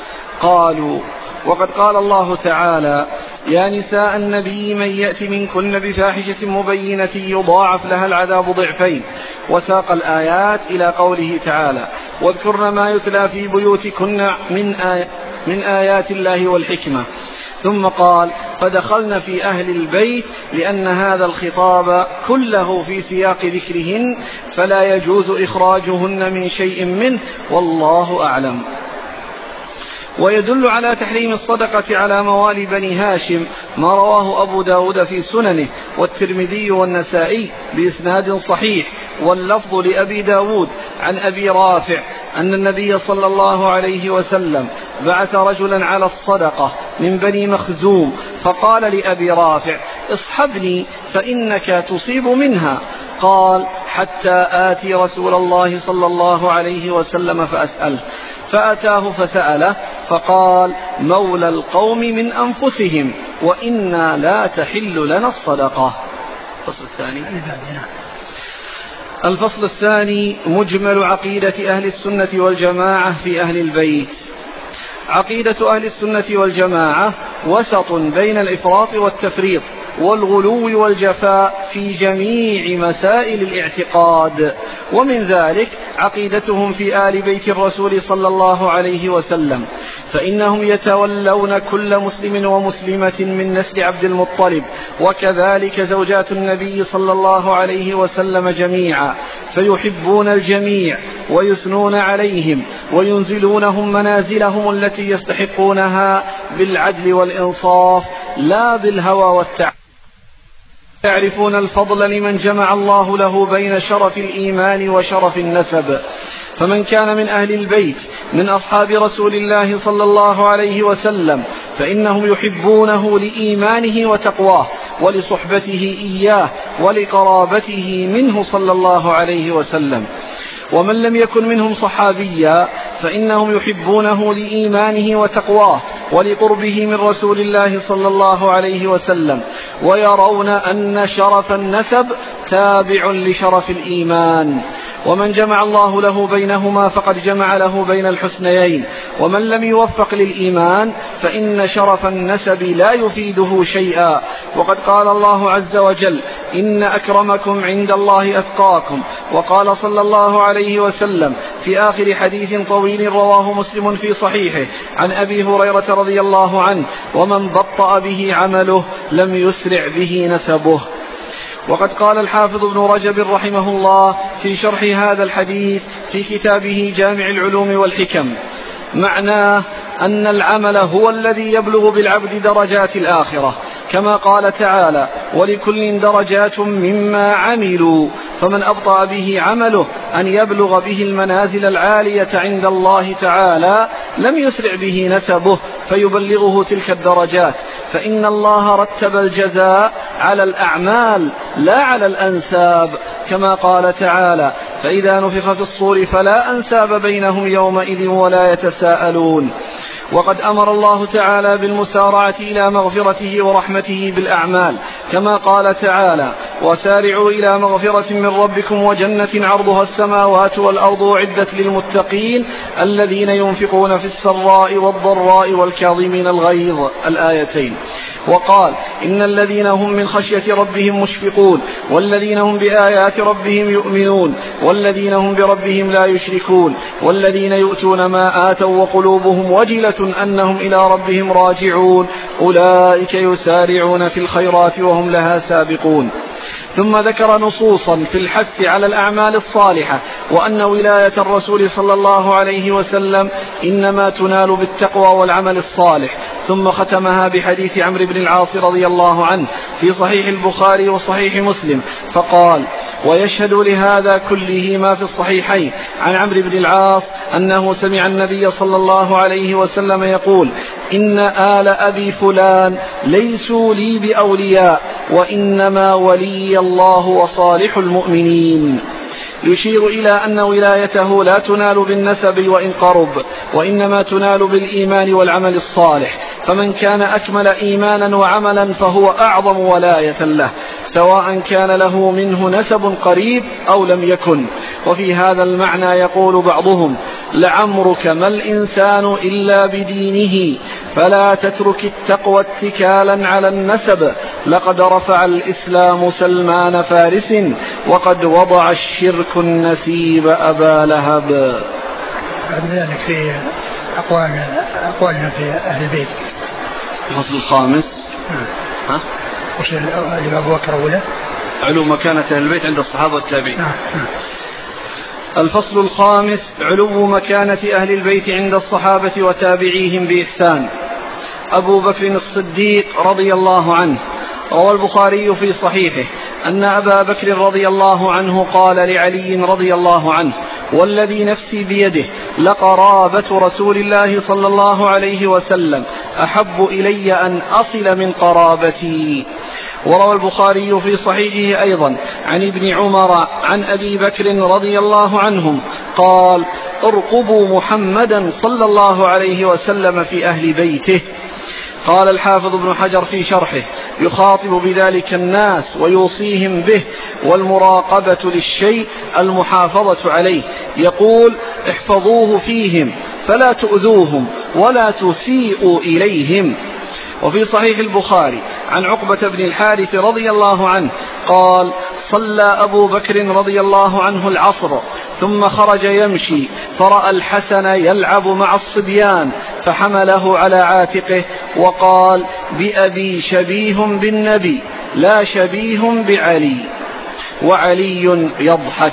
قالوا وقد قال الله تعالى يا نساء النبي من يأت منكن بفاحشة مبينة يضاعف لها العذاب ضعفين، وساق الآيات إلى قوله تعالى واذكرن ما يتلى في بيوتكن من آيات الله والحكمة، ثم قال فدخلن في أهل البيت، لأن هذا الخطاب كله في سياق ذكرهن فلا يجوز إخراجهن من شيء منه، والله أعلم. ويدل على تحريم الصدقة على موالي بني هاشم ما رواه أبو داود في سننه والترمذي والنسائي بإسناد صحيح، واللفظ لأبي داود عن أبي رافع أن النبي صلى الله عليه وسلم بعث رجلا على الصدقة من بني مخزوم، فقال لأبي رافع اصحبني فإنك تصيب منها، قال حتى آتي رسول الله صلى الله عليه وسلم فأسأله، فأتاه فسأله فقال مولى القوم من أنفسهم وإنا لا تحل لنا الصدقة. الفصل الثاني مجمل عقيدة أهل السنة والجماعة في أهل البيت. عقيدة أهل السنة والجماعة وسط بين الإفراط والتفريط والغلو والجفاء في جميع مسائل الاعتقاد، ومن ذلك عقيدتهم في آل بيت الرسول صلى الله عليه وسلم، فإنهم يتولون كل مسلم ومسلمة من نسل عبد المطلب، وكذلك زوجات النبي صلى الله عليه وسلم جميعا، فيحبون الجميع ويثنون عليهم وينزلونهم منازلهم التي يستحقونها بالعدل والإنصاف لا بالهوى والتعب. يعرفون الفضل لمن جمع الله له بين شرف الإيمان وشرف النسب، فمن كان من أهل البيت من أصحاب رسول الله صلى الله عليه وسلم فإنهم يحبونه لإيمانه وتقواه ولصحبته إياه ولقرابته منه صلى الله عليه وسلم. ومن لم يكن منهم صحابيا فإنهم يحبونه لإيمانه وتقواه ولقربه من رسول الله صلى الله عليه وسلم، ويرون أن شرف النسب تابع لشرف الإيمان، ومن جمع الله له بينهما فقد جمع له بين الحسنيين، ومن لم يوفق للإيمان فإن شرف النسب لا يفيده شيئا. وقد قال الله عز وجل إن أكرمكم عند الله أتقاكم. وقال صلى الله عليه وسلم في آخر حديث طويل رواه مسلم في صحيحه عن أبي هريرة رضي الله عنه: ومن بطأ به عمله لم يسرع به نسبه. وقد قال الحافظ ابن رجب رحمه الله في شرح هذا الحديث في كتابه جامع العلوم والحكم: معناه أن العمل هو الذي يبلغ بالعبد درجات الآخرة، كما قال تعالى: ولكل درجات مما عملوا. فمن أبطأ به عمله أن يبلغ به المنازل العالية عند الله تعالى لم يسرع به نسبه فيبلغه تلك الدرجات، فإن الله رتب الجزاء على الأعمال لا على الأنساب، كما قال تعالى: فإذا نفخ في الصور فلا أنساب بينهم يومئذ ولا يتساءلون. وقد أمر الله تعالى بالمسارعة إلى مغفرته ورحمته بالأعمال، كما قال تعالى: وسارعوا إلى مغفرة من ربكم وجنة عرضها السماوات والأرض أعدت للمتقين الذين ينفقون في السراء والضراء والكاظمين الغيظ، الآيتين. وقال: إن الذين هم من خشية ربهم مشفقون والذين هم بآيات ربهم يؤمنون والذين هم بربهم لا يشركون والذين يؤتون ما آتوا وقلوبهم وجلة أنهم إلى ربهم راجعون أولئك يسارعون في الخيرات وهم لها سابقون. ثم ذكر نصوصا في الحث على الأعمال الصالحة، وأن ولاية الرسول صلى الله عليه وسلم إنما تنال بالتقوى والعمل الصالح، ثم ختمها بحديث عمرو بن العاص رضي الله عنه في صحيح البخاري وصحيح مسلم، فقال: ويشهد لهذا كله ما في الصحيحين عن عمرو بن العاص أنه سمع النبي صلى الله عليه وسلم يقول: إن آل أبي فلان ليسوا لي بأولياء وإنما ولي الله وصالح المؤمنين، يشير إلى أن ولايته لا تنال بالنسب وإن قرب، وإنما تنال بالإيمان والعمل الصالح، فمن كان أكمل إيمانا وعملا فهو أعظم ولاية له، سواء كان له منه نسب قريب أو لم يكن. وفي هذا المعنى يقول بعضهم: لعمرك ما الإنسان إلا بدينه، فلا تترك التقوى اتكالا على النسب، لقد رفع الإسلام سلمان فارس وقد وضع الشرك النسيب أبا لهب. بعد ذلك في أقوالنا في أهل البيت. الفصل الخامس: وش اللي أبو بكر أوله؟ علو مكانة أهل البيت عند الصحابة والتابعين. الفصل الخامس: علو مكانة أهل البيت عند الصحابة وتابعيهم بإحسان. أبو بكر الصديق رضي الله عنه روى البخاري في صحيحه أن أبا بكر رضي الله عنه قال لعلي رضي الله عنه: والذي نفسي بيده لقرابة رسول الله صلى الله عليه وسلم أحب إلي أن أصل من قرابتي. وروى البخاري في صحيحه أيضا عن ابن عمر عن أبي بكر رضي الله عنهم قال: ارقبوا محمدا صلى الله عليه وسلم في أهل بيته. قال الحافظ ابن حجر في شرحه: يخاطب بذلك الناس ويوصيهم به، والمراقبة للشيء المحافظة عليه، يقول: احفظوه فيهم فلا تؤذوهم ولا تسيئوا إليهم. وفي صحيح البخاري عن عقبة بن الحارث رضي الله عنه قال: صلى أبو بكر رضي الله عنه العصر ثم خرج يمشي فرأى الحسن يلعب مع الصبيان فحمله على عاتقه وقال: بأبي شبيه بالنبي لا شبيه بعلي. وعلي يضحك.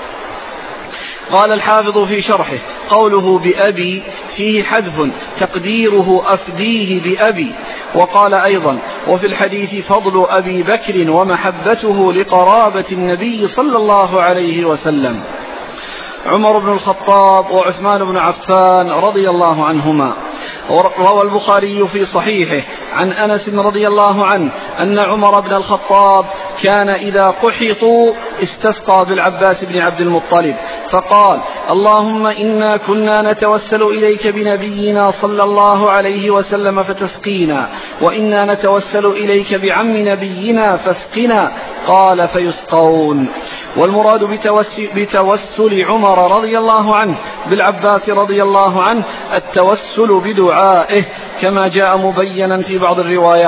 قال الحافظ في شرحه: قوله بأبي فيه حذف تقديره أفديه بأبي. وقال أيضا: وفي الحديث فضل أبي بكر ومحبته لقرابة النبي صلى الله عليه وسلم. عمر بن الخطاب وعثمان بن عفان رضي الله عنهما. روى البخاري في صحيحه عن أنس رضي الله عنه أن عمر بن الخطاب كان إذا قحطوا استسقى بالعباس بن عبد المطلب فقال: اللهم إنا كنا نتوسل إليك بنبينا صلى الله عليه وسلم فتسقينا، وإنا نتوسل إليك بعم نبينا فاسقنا. قال: فيسقون. والمراد بتوسل عمر رضي الله عنه بالعباس رضي الله عنه التوسل بدعائه كما جاء مبينا في بعض الروايات.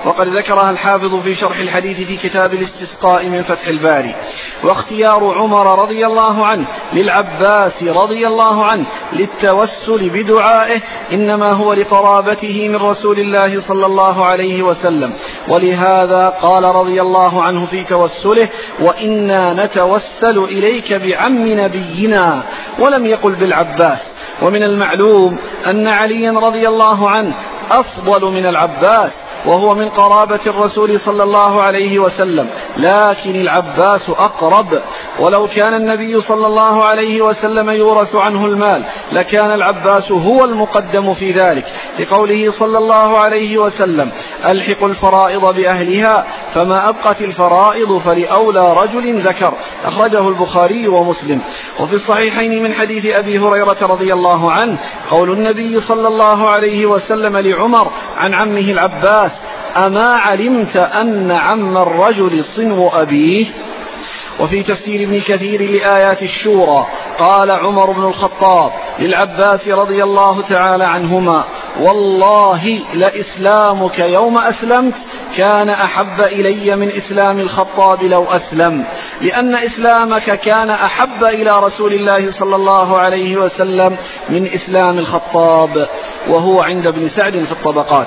وقد ذكرها الحافظ في شرح الحديث في كتاب الاستسقاء من فتح الباري. واختيار عمر رضي الله عنه للعباس رضي الله عنه للتوسل بدعائه إنما هو لقرابته من رسول الله صلى الله عليه وسلم، ولهذا قال رضي الله عنه في توسله: وإنا نتوسل إليك بعم نبينا، ولم يقل بالعباس. ومن المعلوم أن عليا رضي الله عنه أفضل من العباس، وهو من قرابة الرسول صلى الله عليه وسلم، لكن العباس أقرب. ولو كان النبي صلى الله عليه وسلم يورث عنه المال لكان العباس هو المقدم في ذلك، لقوله صلى الله عليه وسلم: ألحق الفرائض بأهلها، فما أبقت الفرائض فلأولى رجل ذكر، أخرجه البخاري ومسلم. وفي الصحيحين من حديث أبي هريرة رضي الله عنه قول النبي صلى الله عليه وسلم لعمر عن عمه العباس: أما علمت أن عم الرجل صنو أبيه؟ وفي تفسير ابن كثير لآيات الشورى قال عمر بن الخطاب للعباس رضي الله تعالى عنهما: والله لإسلامك يوم أسلمت كان أحب إلي من إسلام الخطاب لو أسلم، لأن إسلامك كان أحب إلى رسول الله صلى الله عليه وسلم من إسلام الخطاب. وهو عند ابن سعد في الطبقات.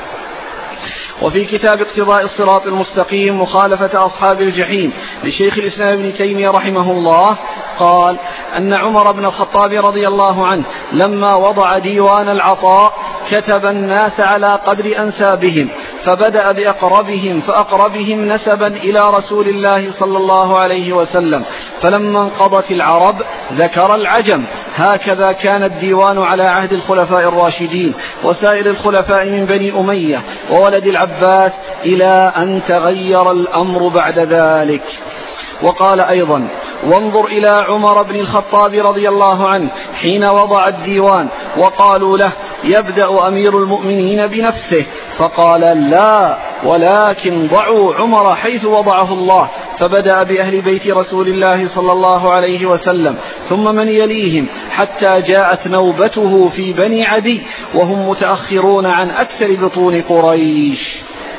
وفي كتاب اقتضاء الصراط المستقيم مخالفة أصحاب الجحيم لشيخ الإسلام ابن تيمية رحمه الله قال أن عمر بن الخطاب رضي الله عنه لما وضع ديوان العطاء كتب الناس على قدر أنسابهم، فبدأ بأقربهم فأقربهم نسبا إلى رسول الله صلى الله عليه وسلم، فلما انقضت العرب ذكر العجم. هكذا كان الديوان على عهد الخلفاء الراشدين وسائر الخلفاء من بني أمية وولد العباس إلى أن تغير الأمر بعد ذلك. وقال أيضا: وانظر إلى عمر بن الخطاب رضي الله عنه حين وضع الديوان وقالوا له: يبدأ أمير المؤمنين بنفسه، فقال: لا، ولكن ضعوا عمر حيث وضعه الله، فبدأ بأهل بيت رسول الله صلى الله عليه وسلم ثم من يليهم حتى جاءت نوبته في بني عدي وهم متأخرون عن أكثر بطون قريش.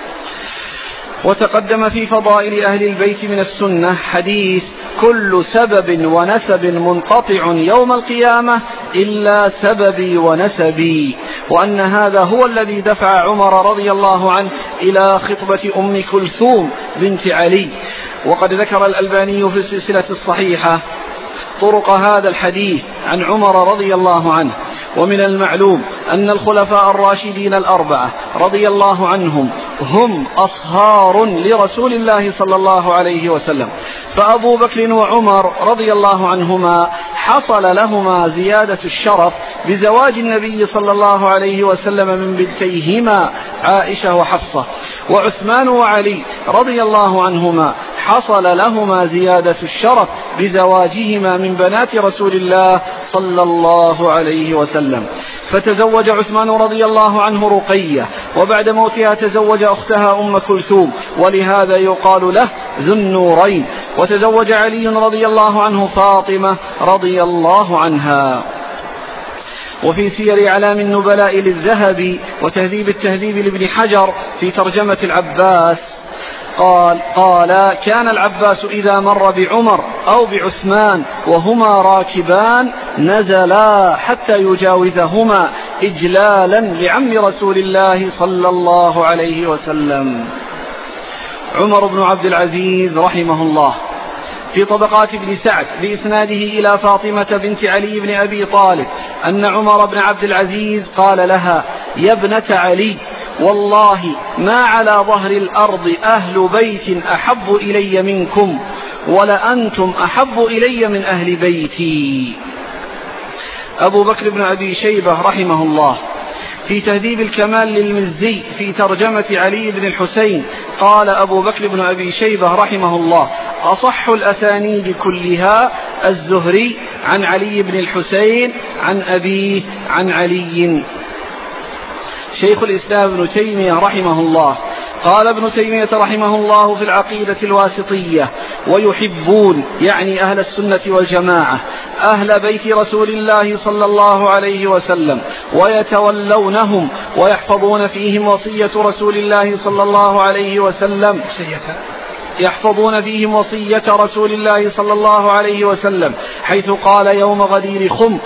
وتقدم في فضائل أهل البيت من السنة حديث: كل سبب ونسب منقطع يوم القيامة إلا سببي ونسبي، وأن هذا هو الذي دفع عمر رضي الله عنه إلى خطبة أم كلثوم بنت علي. وقد ذكر الألباني في السلسلة الصحيحة طرق هذا الحديث عن عمر رضي الله عنه. ومن المعلوم أن الخلفاء الراشدين الأربعة رضي الله عنهم هم أصهار لرسول الله صلى الله عليه وسلم، فأبو بكر وعمر رضي الله عنهما حصل لهما زيادة الشرف بزواج النبي صلى الله عليه وسلم من بنتيهما عائشة وحفصة، وعثمان وعلي رضي الله عنهما حصل لهما زيادة الشرف بزواجهما من بنات رسول الله صلى الله عليه وسلم. فتزوج عثمان رضي الله عنه رقية، وبعد موتها تزوج أختها أم كلثوم، ولهذا يقال له ذو النورين. وتزوج علي رضي الله عنه فاطمة رضي الله عنها. وفي سير أعلام النبلاء للذهبي وتهذيب التهذيب لابن حجر في ترجمة العباس قال كان العباس إذا مر بعمر أو بعثمان وهما راكبان نزلا حتى يجاوزهما إجلالا لعم رسول الله صلى الله عليه وسلم. عمر بن عبد العزيز رحمه الله في طبقات ابن سعد بإسناده إلى فاطمة بنت علي بن أبي طالب أن عمر بن عبد العزيز قال لها: يا ابنة علي، والله ما على ظهر الأرض أهل بيت أحب إلي منكم، ولأنتم أحب إلي من أهل بيتي. أبو بكر بن أبي شيبة رحمه الله في تهذيب الكمال للمزي في ترجمة علي بن الحسين قال أبو بكر بن أبي شيبة رحمه الله: أصح الأسانيد كلها الزهري عن علي بن الحسين عن أبيه عن علي. شيخ الإسلام ابن تيمية رحمه الله قال ابن تيمية رحمه الله في العقيدة الواسطية: ويحبون يعني أهل السنة والجماعة أهل بيت رسول الله صلى الله عليه وسلم، ويتولونهم ويحفظون فيهم وصية رسول الله صلى الله عليه وسلم، يحفظون فيهم وصية رسول الله صلى الله عليه وسلم، حيث قال يوم غدير خم: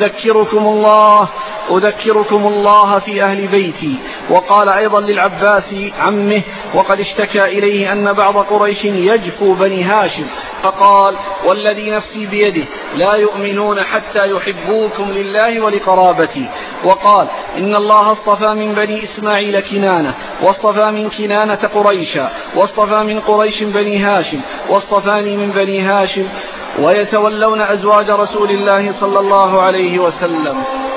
أذكركم الله في أهل بيتي. وقال أيضا للعباس عمه وقد اشتكى إليه أن بعض قريش يجفو بني هاشم، فقال: والذي نفسي بيده لا يؤمنون حتى يحبوكم لله ولقرابتي. وقال: إن الله اصطفى من بني إسماعيل كنانة، واصطفى من كنانة قريشا، واصطفى من قريش بني هاشم، واصطفاني من بني هاشم. ويتولون أزواج رسول الله صلى الله عليه وسلم.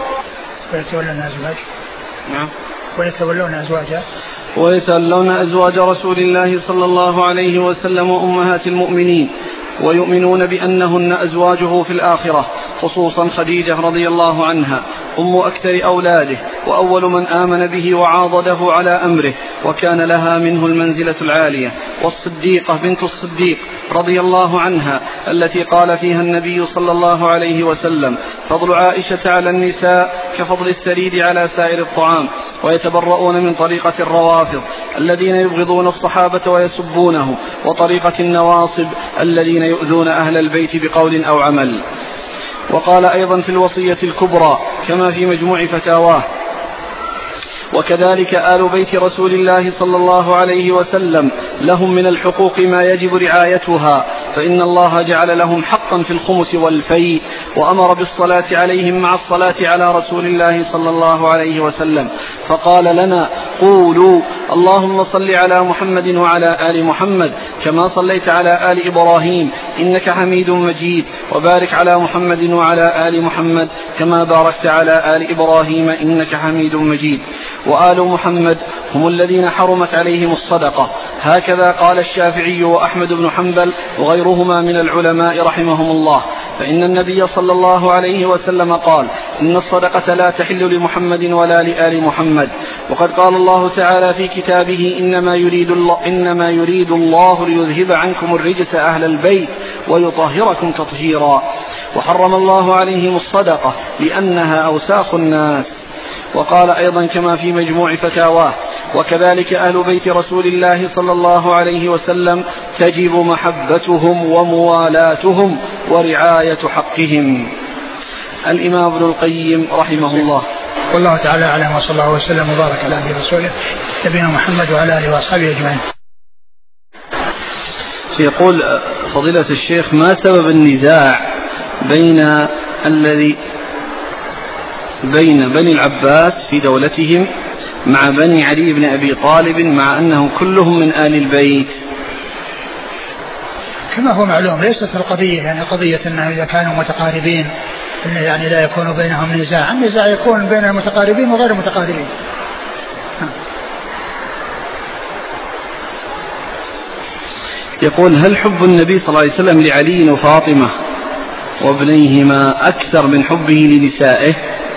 ويتولون أزواج رسول الله صلى الله عليه وسلم وأمهات المؤمنين، ويؤمنون بأنهن أزواجه في الآخرة، خصوصا خديجة رضي الله عنها أم أكثر أولاده، وأول من آمن به وعاضده على أمره، وكان لها منه المنزلة العالية. والصديقة بنت الصديق رضي الله عنها التي قال فيها النبي صلى الله عليه وسلم: فضل عائشة على النساء كفضل الثريد على سائر الطعام. ويتبرؤون من طريقة الروافض الذين يبغضون الصحابة ويسبونهم، وطريقة النواصب الذين يؤذون أهل البيت بقول أو عمل. وقال أيضا في الوصية الكبرى كما في مجموع فتاواه: وكذلك آل بيت رسول الله صلى الله عليه وسلم لهم من الحقوق ما يجب رعايتها، فإن الله جعل لهم حقا في الخمس والفيء، وأمر بالصلاة عليهم مع الصلاة على رسول الله صلى الله عليه وسلم، فقال لنا: قولوا اللهم صل على محمد وعلى آل محمد كما صليت على آل إبراهيم إنك حميد مجيد، وبارك على محمد وعلى آل محمد كما باركت على آل إبراهيم إنك حميد مجيد. وآل محمد هم الذين حرمت عليهم الصدقة، هكذا قال الشافعي وأحمد بن حنبل وغيرهما من العلماء رحمهم الله، فإن النبي صلى الله عليه وسلم قال: إن الصدقة لا تحل لمحمد ولا لآل محمد. وقد قال الله تعالى في كتابه: إنما يريد الله ليذهب عنكم الرجس أهل البيت ويطهركم تطهيرا. وحرم الله عليهم الصدقة لأنها أوساخ الناس. وقال أيضا كما في مجموع فتاواه: وكذلك أهل بيت رسول الله صلى الله عليه وسلم تجب محبتهم وموالاتهم ورعاية حقهم. الإمام ابن القيم رحمه الله. والله تعالى أعلم، وصلى الله وسلم وبارك على عبده ورسوله نبينا محمد وعلى آله وأصحابه أجمعين. يقول فضيلة الشيخ: ما سبب النزاع بين بني العباس في دولتهم مع بني علي بن أبي طالب مع أنهم كلهم من آل البيت؟ كما هو معلوم ليست القضية يعني قضية أنه إذا كانوا متقاربين يعني لا يكون بينهم نزاع، النزاع يكون بين المتقاربين وغير المتقاربين. يقول: هل حب النبي صلى الله عليه وسلم لعلي وفاطمة وابنيهما أكثر من حبه لنسائه؟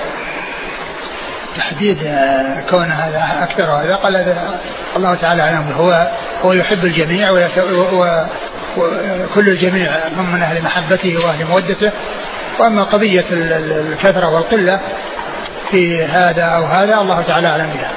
تحديد كون هذا أكثر وهذا قال الله تعالى عنه هو يحب الجميع وكل الجميع هم من أهل محبته وأهل مودته. وأما قضية الكثرة والقلة في هذا أو هذا الله تعالى أعلم بها.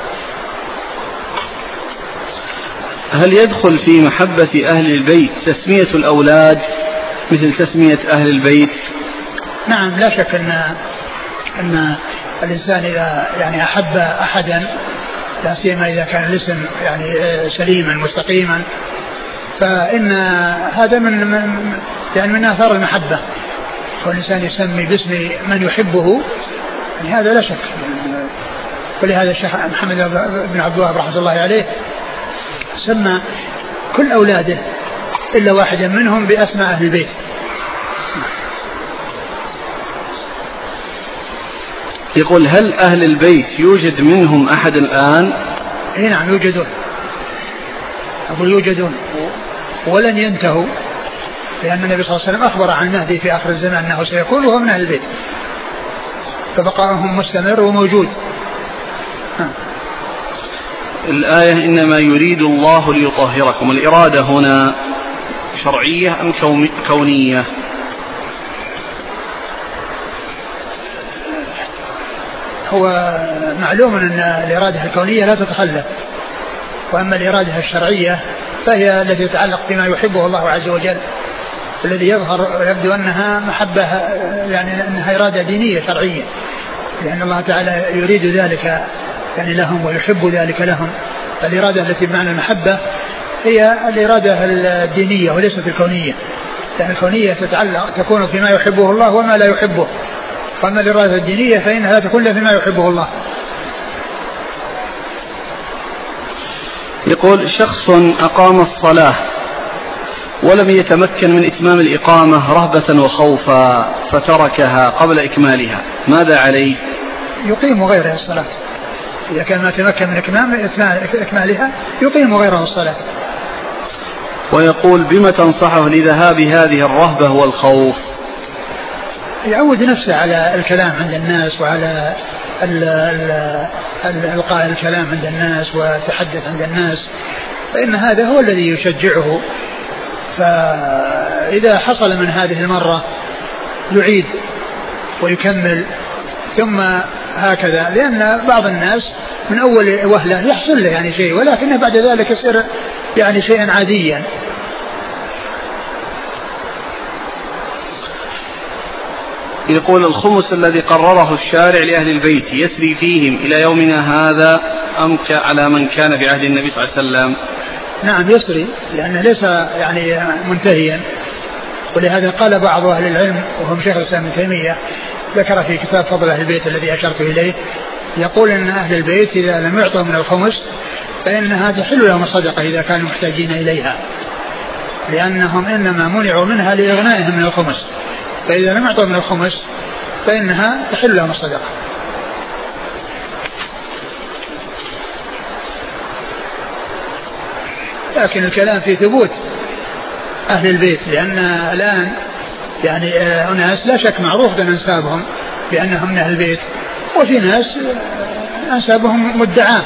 هل يدخل في محبة أهل البيت تسمية الأولاد مثل تسمية أهل البيت؟ نعم، لا شك أن الإنسان إذا يعني أحب أحدا لا سيما إذا كان الاسم يعني سليما مستقيما فإن هذا من آثار المحبة، والإنسان يسمي باسم من يحبه يعني هذا لا شك. ولهذا الشيخ محمد بن عبد الوهاب رحمه الله عليه سمى كل أولاده إلا واحدا منهم بأسماء أهل البيت. يقول: هل أهل البيت يوجد منهم أحد الآن؟ إيه نعم يوجدون، أقول يوجدون ولن ينتهوا، لأن النبي صلى الله عليه وسلم أخبر عن المهدي في آخر الزمان أنه سيكون وهو من أهل البيت، فبقاءهم مستمر وموجود. الآية إنما يريد الله ليطهركم، الإرادة هنا شرعية أم كونية؟ هو معلوم أن الإرادة الكونية لا تتخلف، وأما الإرادة الشرعية فهي التي تتعلق بما يحبه الله عز وجل، الذي يظهر ويبدو أنها محبة، يعني أنها إرادة دينية شرعية، لأن الله تعالى يريد ذلك يعني لهم ويحب ذلك لهم. الإرادة التي بمعنى المحبة هي الإرادة الدينية وليست الكونية، لأن الكونية تكون فيما يحبه الله وما لا يحبه، وأما الإرادة الدينية فإنها لا تكون إلا فيما يحبه الله. يقول شخص أقام الصلاة ولم يتمكن من إتمام الإقامة رهبة وخوفا فتركها قبل إكمالها، ماذا عليه؟ يقيم غيره الصلاة، إذا كان ما تمكن من إكمالها يقيم غيره الصلاة. ويقول بما تنصحه لذهاب هذه الرهبة والخوف؟ يعود نفسه على الكلام عند الناس، وعلى إلقاء الكلام عند الناس وتحدث عند الناس، فإن هذا هو الذي يشجعه. فإذا حصل من هذه المرة يعيد ويكمل ثم هكذا، لأن بعض الناس من أول وهلة يحصل له يعني شيء، ولكنه بعد ذلك يصير يعني شيئا عاديا. يقول الخمس الذي قرره الشارع لأهل البيت يسري فيهم إلى يومنا هذا أم على من كان في عهد النبي صلى الله عليه وسلم؟ نعم يسري، لأنه ليس يعني منتهيا، ولهذا قال بعض أهل العلم وهم شيخ الإسلام ابن تيمية ذكر في كتاب فضل أهل البيت الذي أشرت إليه، يقول أن أهل البيت إذا لم يعطوا من الخمس فإنها تحل لهم الصدقة إذا كانوا محتاجين إليها، لأنهم إنما منعوا منها لإغنائهم من الخمس، فإذا لم يعطوا من الخمس فإنها تحل لهم الصدقة. لكن الكلام في ثبوت أهل البيت، لأن الآن يعني أناس لا شك معروف أنسابهم بأنهم من أهل البيت، وفي ناس أنسابهم مدعاة،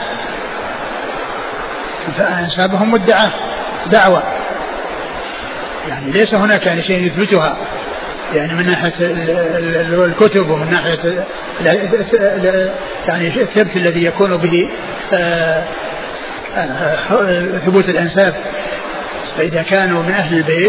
أنسابهم مدعاة دعوة، يعني ليس هناك يعني شيء يثبتها يعني من ناحية الكتب ومن ناحية يعني الثبت الذي يكون به ثبوت الأنساب. فإذا كانوا من أهل البيت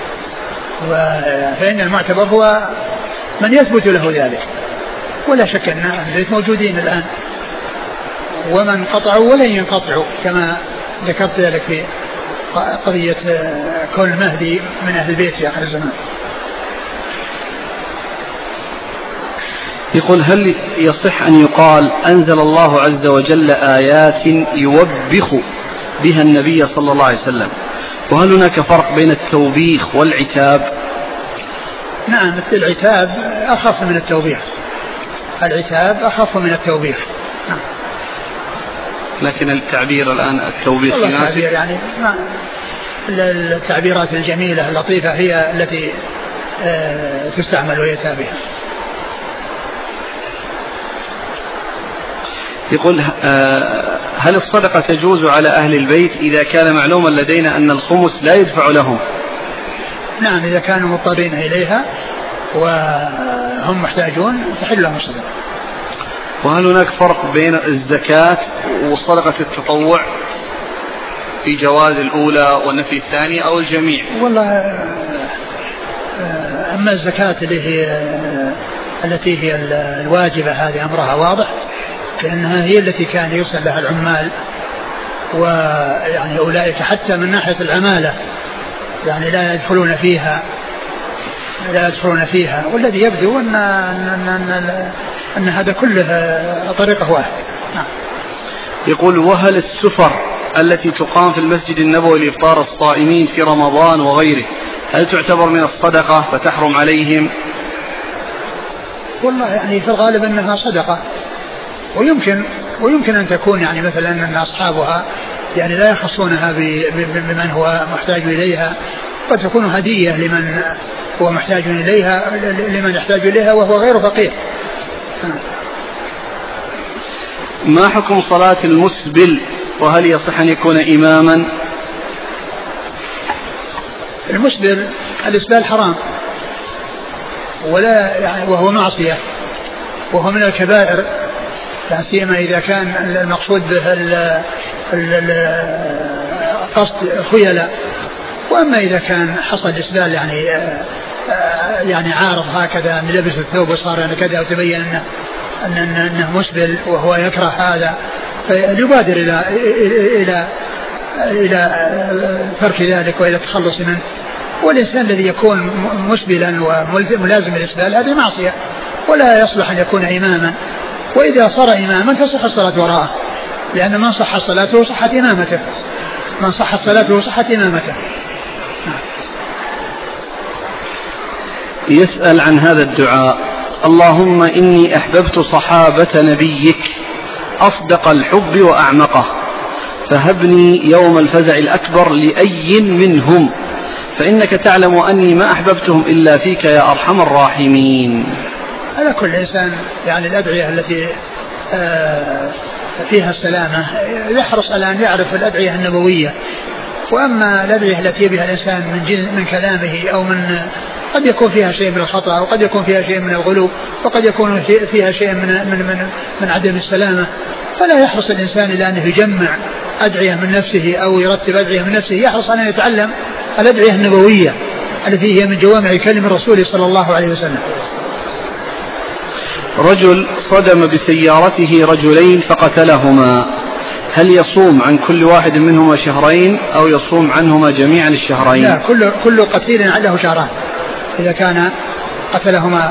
فإن المعتبر هو من يثبت له ذلك، ولا شك أن أهل البيت موجودين الآن ومن قطعوا ولن ينقطعوا، كما ذكرت ذلك في قضية كون المهدي من أهل البيت في آخر الزمان. يقول هل يصح أن يقال أنزل الله عز وجل آيات يوبخ بها النبي صلى الله عليه وسلم، وهل هناك فرق بين التوبيخ والعتاب؟ نعم العتاب أخف من التوبيخ، العتاب أخف من التوبيخ. نعم. لكن التعبير الآن التوبيخ يناسب يعني التعبيرات الجميلة اللطيفة هي التي تستعمل ويتابعها. يقول هل الصدقة تجوز على أهل البيت إذا كان معلوما لدينا أن الخمس لا يدفع لهم؟ نعم إذا كانوا مضطرين إليها وهم محتاجون تحل لهم الصدقة. وهل هناك فرق بين الزكاة وصدقة التطوع في جواز الأولى والنفي الثانية أو الجميع؟ والله أما الزكاة التي هي الواجبة هذه أمرها واضح، لأنها هي التي كان يرسل لها العمال، ويعني أولئك حتى من ناحية العمالة يعني لا يدخلون فيها، والذي يبدو أن هذا كله طريقة واحد. نعم. يقول وهل السفر التي تقام في المسجد النبوي لإفطار الصائمين في رمضان وغيره هل تعتبر من الصدقة فتحرم عليهم؟ والله يعني في الغالب أنها صدقة، ويمكن أن تكون يعني مثلا أن أصحابها يعني لا يخصونها بمن هو محتاج إليها، قد تكون هدية لمن هو محتاج إليها، لمن يحتاج إليها وهو غير فقير. ما حكم صلاة المسبل وهل يصح أن يكون إماما؟ المسبل الإسبال حرام ولا يعني وهو معصية وهو من الكبائر، لا سيما إذا كان المقصود به قصد خيلاء. وأما إذا كان حصل إسبال يعني عارض هكذا من لبس الثوب وصار يعني كذا وتبين أنه مسبل وهو يكره هذا فيبادر إلى ترك ذلك وإلى التخلص منه. والإنسان الذي يكون مسبلا وملازم الإسبال هذه معصية ولا يصلح أن يكون إماما، وإذا صار إماما تصح الصلاة وراءه، لأن من صحت صلاته صحت إمامته، من صحت صلاته صحت إمامته. يسأل عن هذا الدعاء: اللهم إني أحببت صحابة نبيك أصدق الحب وأعمقه، فهبني يوم الفزع الأكبر لأي منهم، فإنك تعلم أني ما أحببتهم إلا فيك يا أرحم الراحمين. على كل إنسان يعني الأدعية التي فيها السلامة يحرص على أن يعرف الأدعية النبوية. وأما الأدعية التي بها الإنسان من كلامه أو من قد يكون فيها شيء من الخطأ وقد يكون فيها شيء من الغلو وقد يكون فيها شيء من عدم السلامة، فلا يحرص الإنسان إلى أنه يجمع أدعية من نفسه أو يرتب أدعية من نفسه، يحرص أن يتعلم الأدعية النبوية التي هي من جوامع كلم الرسول صلى الله عليه وسلم. رجل صدم بسيارته رجلين فقتلهما، هل يصوم عن كل واحد منهما شهرين أو يصوم عنهما جميعا الشهرين؟ لا، كل قتيل له شهران إذا كان قتلهما،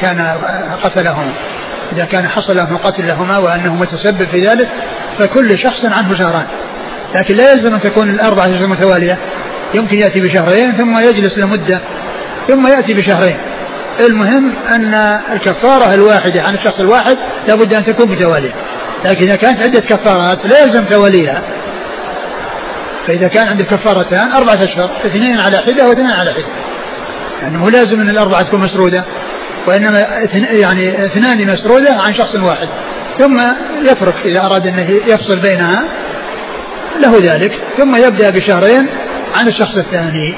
إذا كان حصل له قتل لهما وأنه متسبب في ذلك فكل شخص عنه شهران، لكن لا يلزم أن تكون الأربعة أشهر متوالية، يمكن يأتي بشهرين ثم يجلس لمدة ثم يأتي بشهرين. المهم أن الكفارة الواحدة عن الشخص الواحد لابد أن تكون متوالية، لكن إذا كانت عدة كفارات لا يلزم تواليها. فإذا كان عندك كفارتان 4 أشهر 2 على حدة و2 على حدة، يعني مو لازم أن الأربعة تكون مسرودة، وإنما يعني 2 مسرودة عن شخص واحد، ثم يترك إذا أراد أنه يفصل بينها له ذلك، ثم يبدأ بشهرين عن الشخص الثاني.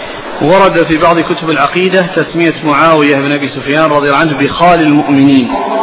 ورد في بعض كتب العقيدة تسمية معاوية بن أبي سفيان رضي الله عنه بخال المؤمنين،